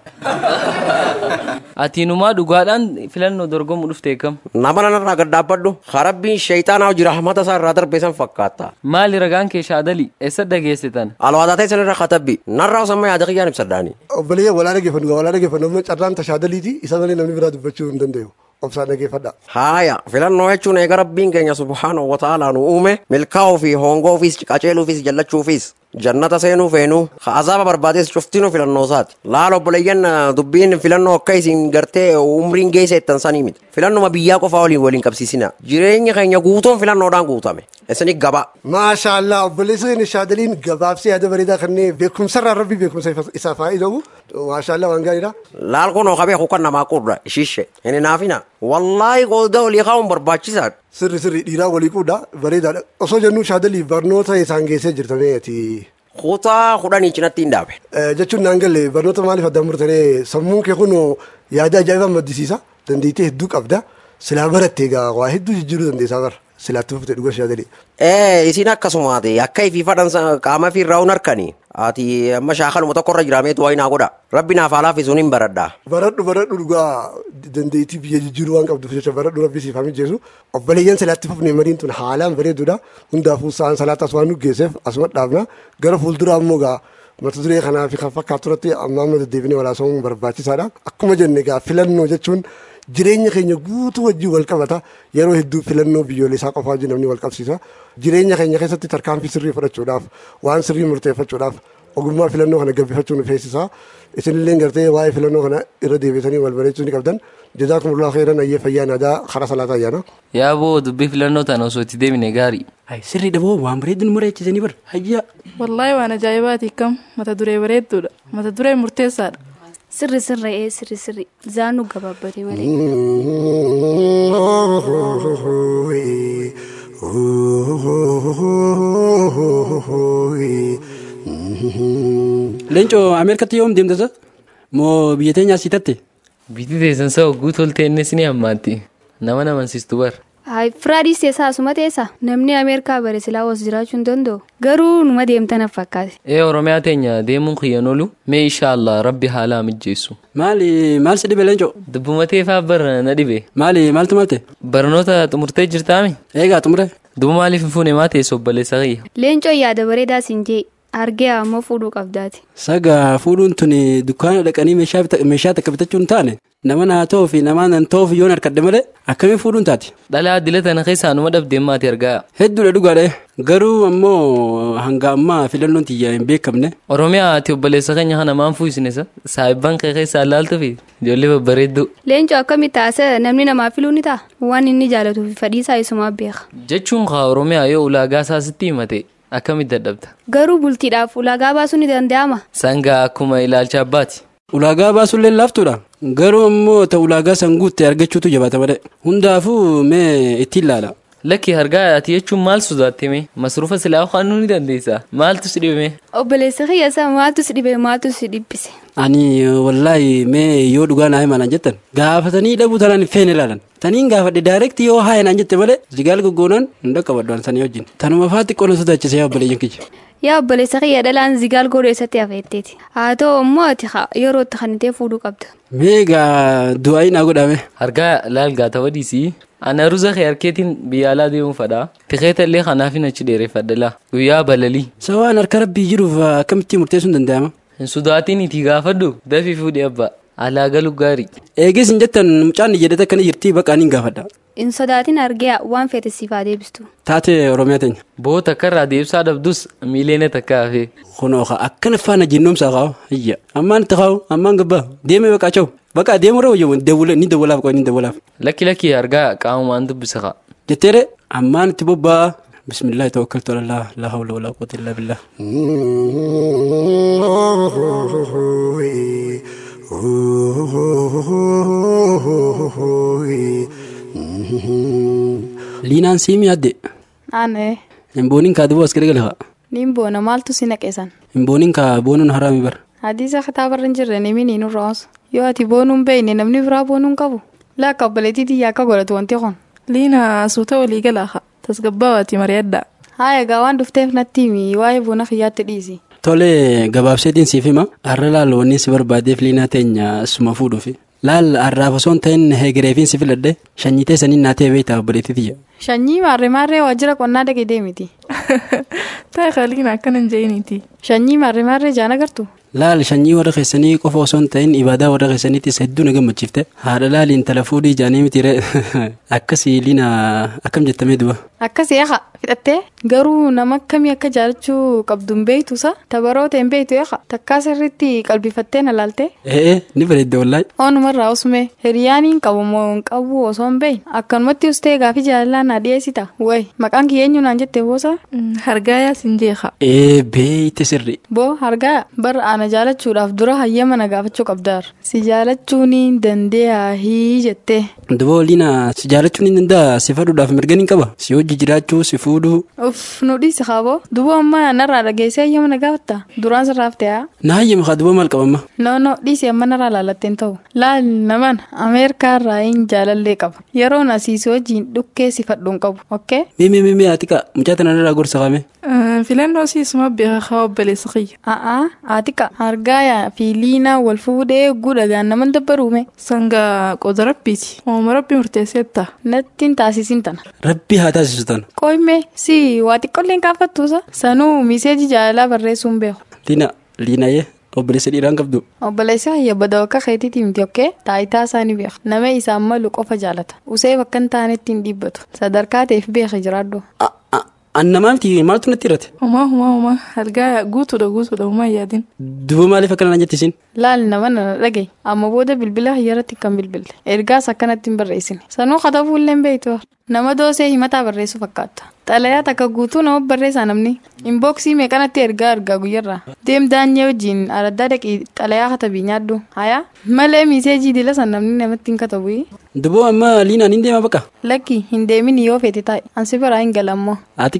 Ati numaa dhugaadhaan filannoo dorgomu dhufte kam? Nama nanarraa gad dhaabbadhu harabbiin sheeyxaanaa hojii rahmata isaa irraa darbeessan fakkaata. Maali ragaan kee Shaadalii eessa dhageessitan? Alwaadaa ta'e sanirra katabbi narraa osamma yaada kiyyaan ibsadhaani. Obboleeyya walaa dhageeffannu carraan Shaadaliiti isa malee namni biraa dubbachuu hin danda'u. Obsaan dhageeffadha. Haaya filannoo jechuun eega rabbiin keenya subhaanahu wa ta'aalaa nu uume milkaa'uu fi hongoofis qaceeluufis jallachuufis jannata seenuu feenu azaaba barbaadees cuftinuu filannoo isaati. Laala obboleeyyan dubbiin filannoo akka isin gartee umriin geesseettan sanii miti. Filannuma biyyaa qofaa waliin qabsiisina. Jireenya keenya guutuun filannoodhaan guutame. Isini gabaa. Maashaallah obboleessi Shaadaliin gabaabsee yaada bareedaa kanneen beekumsarraa rabbi beekumsa isaa faayidamu. Maashaallah waan gaariidha. Laal kunoo qabee kukan namaa qurra ishiishe. Inni naafina. Wallaahi qooda olii kaa'uun barbaachisaadha. Sirri dhiiraa walii quudha bareedaadha. Osoo jennu Shaadalii barnoota isaan geessee jirtameeti. Kutaa 10 cinatti hin dhaabe. Jechuun naan galle barnoota maaliif addaan murtanii sammuun kee kun yaada ajaa'ibaa maddisiisa. Dandeettii hedduu qabda. Silaa barattee egaa waa hedduu jijjiiruu dandeessaa bara. Silaatti fufte dhuga Shaadalii. Isin akkasumaati akka ifii fadhan qaama fi irraa harkanii. Ati amma shaakaluma tokkorra jiraameetu waa hinaa godha. Rabbi naaf haalaaf isuun hin baradha. Baradhu dhugaa dandeettii biyya jijjiiruu waan qabduuf jecha baradhu rabbi siif mijeessu. Obboleeyyan silaatti fufne mariin tun haalaan bareedudha. Hundaafuu sa'aan salaatas waan nu geesseef asuma dhaabna. Gara fuulduraa ammoo gaa mata duree kanaa fi kan fakkaatu irratti amma deddeebinee walaasamuun barbaachisaadha. Akkuma jenne gaa filannoo jechuun jireenya keenya guutuu wajjin wal qabata. Yeroo hedduu filannoo biyyoolessaa qofaa wajjin namni wal qabsiisa. Jireenya keenya keessatti tarkaanfii sirrii fudhachuudhaaf waan sirrii murteeffachuudhaaf ogummaa filannoo kana gabbifachuu nu feesisaa. Isinillee gartee waa'ee filannoo kana irra deebitanii wal bareechuu ni qabdan. Jazaakumullahu khairan ayyee fayyaa nadaa karaa salaataa ayyaana. Yaa boo dubbii filannoo tana osoo itti deemine gaarii. Sirrii dhaboo waan bareedu nu bareechisanii bar hayyaa. Wallaahi waan ajaa'ibaati kam mata duree bareedduudha. Mata duree murteessaadha. Sirri zaanu gabaabbatee malee. Leencoo Ameerikaatti yoom deemtasa? Moo biyya teenyaa asii tatte? Biyyi teessan saa hogguu toltee innis ni hammaatti. Nama namansiistu bar. Firaadis teessaa asuma teessa namni Ameerikaa bare silaa os jiraachuu hin danda'u. Garuu numa deemtan fakkaate. Oromiyaa teenya deemuun kiyyan oolu mee inshaallah rabbi haalaa mijjeessu. Maal si dhibe Leencoo? Dubbumatee faa bar na dhibe. Maaltu malte? Barnoota xumurtee jirtaami? Eegaa xumure. Dubu maaliif hin fuune maa teessa obboleessa kiyya? Leencoo yaada bareedaa siin jee argee ammoo fuudhuu qabdaati. Saga fuudhuun tun dukkaana dhaqanii meeshaa takka bitachuu hin taane nama naa ta'uu fi nama nan ta'uuf yoon harkadde malee akkamiin fuudhuun taati. Dhalaa dila tana keessaa numa dhabdeen maati argaa. Hedduudha dhugaadha garuu ammoo hanga ammaa filannoon tiyya hin beekamne. Oromiyaa ati obboleessa keenya kana maan fuusinisa saayibban kee keessaa laaltu fi ijoollee babbareedduu. Leencoo akkamitti taasisa namni namaa filuu ni ta'a waan inni jaalatuu fi fadhiisaa isumaa beeka. Jechuun kaa Oromiyaa yoo ulaagaa isaa sitti himate akkamitti dadhabta. Garuu bultiidhaaf ulaagaa baasuun ni danda'ama. Sangaa akkuma ilaalcha abbaati. Ulaagaa baasuullee laaftuudha. Garuu ammoo ta ulaagaa san guutte argachuutu jabaata malee. Hundaafuu mee ittiin ilaala. Lakki hargaa ati jechuun maal sodaatte mee masruufa silaa qaannuu ni dandeessa. Maaltu si dhibe? Obboleessa kiyyasaa maaltu si dhibe maaltu si dhibbise? Ani wallaahi mee yoo dhugaa naa himan jettan gaafatanii dhabuu tanaan feene ilaalan. Taniin gaafadhe daayirektii yoo haa hinaan jette malee jigaal goggoonan hin dhaqqabadhu sanii wajjin. Tanuma faatti qonna sodaachise yaa obboleeyyan kiyya. Yaa obboleessa kiyya dhalaan zigaal godhu eessatti hafeetteeti. Haa ta'u immoo ati yeroo itti kanitee fuudhuu qabda. Meegaa du'aayi naa godhame. Hargaa laal gaata wadiisii. Ana ruza kee harkeetiin biyya alaa deemuun fadhaa. Tikeeta illee kanaaf hin achi dheereffadha guyyaa balalii. Sawaan harka rabbii jiruuf akkamitti murteessuun danda'ama? Hin sodaatiin itti gaafadhu dafii fuudhee abbaa. Alaa galu gaarii. Eegis hin jettan mucaan jedhate akkana jirtii baqaan hin gaafadha. Hin sodaatiin argee waan feete siifaa deebistu. Taate Oromiyaa teenya. Boo takka irraa deebisaa dhabdus miileena takka hafee. Kunoo akkana faana jennoomsaa qabu. Iyya ammaan itti qabu ammaan gabbaa deemee baqaa cawu. Baqaa deemurra wayyo ni dawwalaaf qoonni dawwalaaf. Lakki argaa qaamumaan dubbisa qa. Jetteere ammaan itti bobbaa. Bismillah tawakkaltu ala Allah la hawla wala quwwata illa billah. Liinaan siimi adde. Ane. Himbooniin kaa duboo as gargala. Nimboona maaltu si naqesan? Himbooniin kaa boonuun haraami bar. Hadiisa kitaabarra hin jirre nimi ni nurra oos. yoo ati boonuun beeyne namni biraa boonuun qabu laakka obboleettiitii yaakka godhatu wanti kun. Liina suuta walii galaa tasgabbaawati mari'adda. Haa egaa waan dhufteef natti himi waa'ee boona kiyyaatti dhiisi. Tole gabaabseetiin siif hima har'a laal wanni si barbaadeef liinaa teenya suma fuudhuufi. Laal har'aaf osoo hin ta'in heegireefiin si filadhe shanyitee saniin naatee beektaa obboleettiitiyya. Shanyii maarree waajjira qonnaa dhaqee deemiti. Ta'e Liina akkana hin jeeniiti. Shanyii maarree jaan agartu. Laal shanyii warra keessanii qofa osoo hin ta'in ibaadaa warra keessaniittis hedduu na gammachiifte haadha laaliin tala fuudhii jaanii mitire akkasii Liina akkam jettamee du'a. Akkasii eeqa fixattee garuu nama akkamii akka jaalachuu qabdu hin beektusa tabaroota hin beektu eeqa takkaa sirriitti qalbifattee na laalte. Ni bareedde wallaahi. Onumarraa usumee hiriyaaniin qabu moo hin qabu osoo hin beeyin akkanumatti ustee gaafii jaalalaa na dhiyeessita wayi maqaan kiyyeenyu naan jette boosa. Hargaayaa sin jeeqa. Beeyte sirri. Boo hargaaya bara ana jaalachuudhaaf dura hayyama na gaafachuu qabdaar si jaalachuun dandeeyaa hii jettee. Duboo Liina si jaalachuun hin danda'a si fadhuudhaaf mirga ni qaba si hojii jiraachuu si fuudhuu. Uff nu dhiisi qaaboo duboo ammaa narraa dhageessee hayyama na gaafatta duraan sirraaf ta'aa. Na hayyama kaa duboo maal qabamma. No dhiisi amma narraa laalatteen ta'u laal naman Ameerikaarraa hin jaalallee qaba yeroon asiisii hojiin dhukkee si fadhuun qabu okkee. Mee Atiqa mucaa tanarraa gorsa qame. Filannoo siisuma beekaa obboleessa kiyya. Atiqa hargaayaa fi Liinaa wal fuudhee guudhagaan naman dabbaruume. Sangaa qooda rabbiiti. Ooma rabbi murteesseetta. Nattiin taasisin tana. Rabbi haa taasisu tana. Qoyme si waa xiqqoolleen kaafattuusa sanuu miseeji jaalalaa barreessuun beeku. Liinaayyee obboleessa dhiiraan qabdu. Obboleessa hayya bada bakka keetiitii miti okkee taayitaa isaanii beeka nama isaan malu qofa jaalata usee bakka hin taanetti hin dhiibbatu sadarkaa ta'eef beeka jiraaddu. Annamaa miti maaltu natti hirate. Huma hargaayaa guutuudha huma yaadin. Duuba maaliif akkana naan jettisin? Laal nama na dhagaye amma booda bilbila hiyyarratti kan bilbilte ergaas akkanatti hin barreessine sanuu katabuullee hin beektu nama doosee himataa barreessu fakkaata. Xalayaa takka guutuu nama barreessaa namni inbooksii meeqanatti ergaa guyyarraa deemdaanyee wajjin araddaa dhaqii xalayaa katabii nyaaddu hayaa malee miseejii dila san namni namatti hin katabu. Duboo amma Liinaan hin deema baqa. Lakki hin deemin yoo feete taa'e ansi biraa hin galammoo.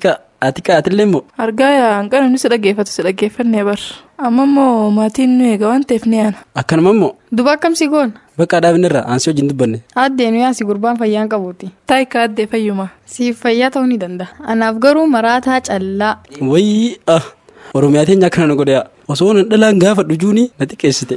Atiqa atillee immoo. Hargaayaa hanqana nuti si dhaggeeffannee bar amma immoo maatiin nu eega waan ta'eef ni aana. Akkanuma immoo. Duba akkamsi goon. Bakka dhaabinirra aansi wajjin dubbanne. Addee nuyi asi gurbaan fayyaan qabuuti. Taayika addee fayyuma. Siif fayyaa ta'uu ni danda'a. Anaaf garuu maraataa callaa. Wayii Oromiyaa teenya akkana na godhaya osoo nan dhalaan gaafa dhujuuni na xiqqeessite.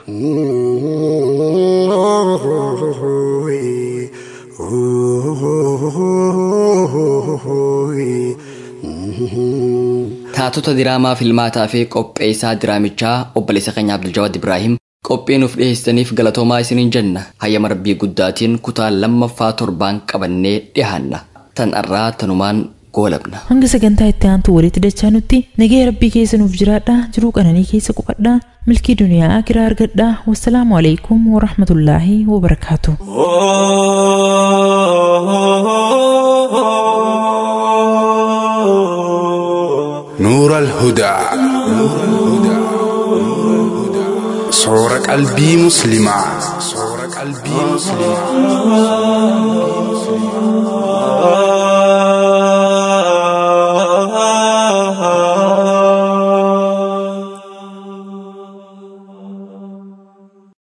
Taatota diraamaa filmaataa fi qopheessaa diraamichaa obboleessa keenya Abduljawaad Ibraahim qophii nuuf dhiyeessaniif galatoomaa isiniin jenna. Hayyama rabbii guddaatiin kutaa lammaffaa torbaan qabannee dhiyaanna. Tan irraa tanumaan goolabna. Hanga sagantaa itti aantu walitti dachaa nutti nagaya rabbii keessa nuuf jiraadha jiruu qananii keessa qubadha milkii duniyaa akiraa argadha. Wassalaamu alaikum wa rahmatullaahi wa barakaatuh. نور الهدى صور قلبي مسلمة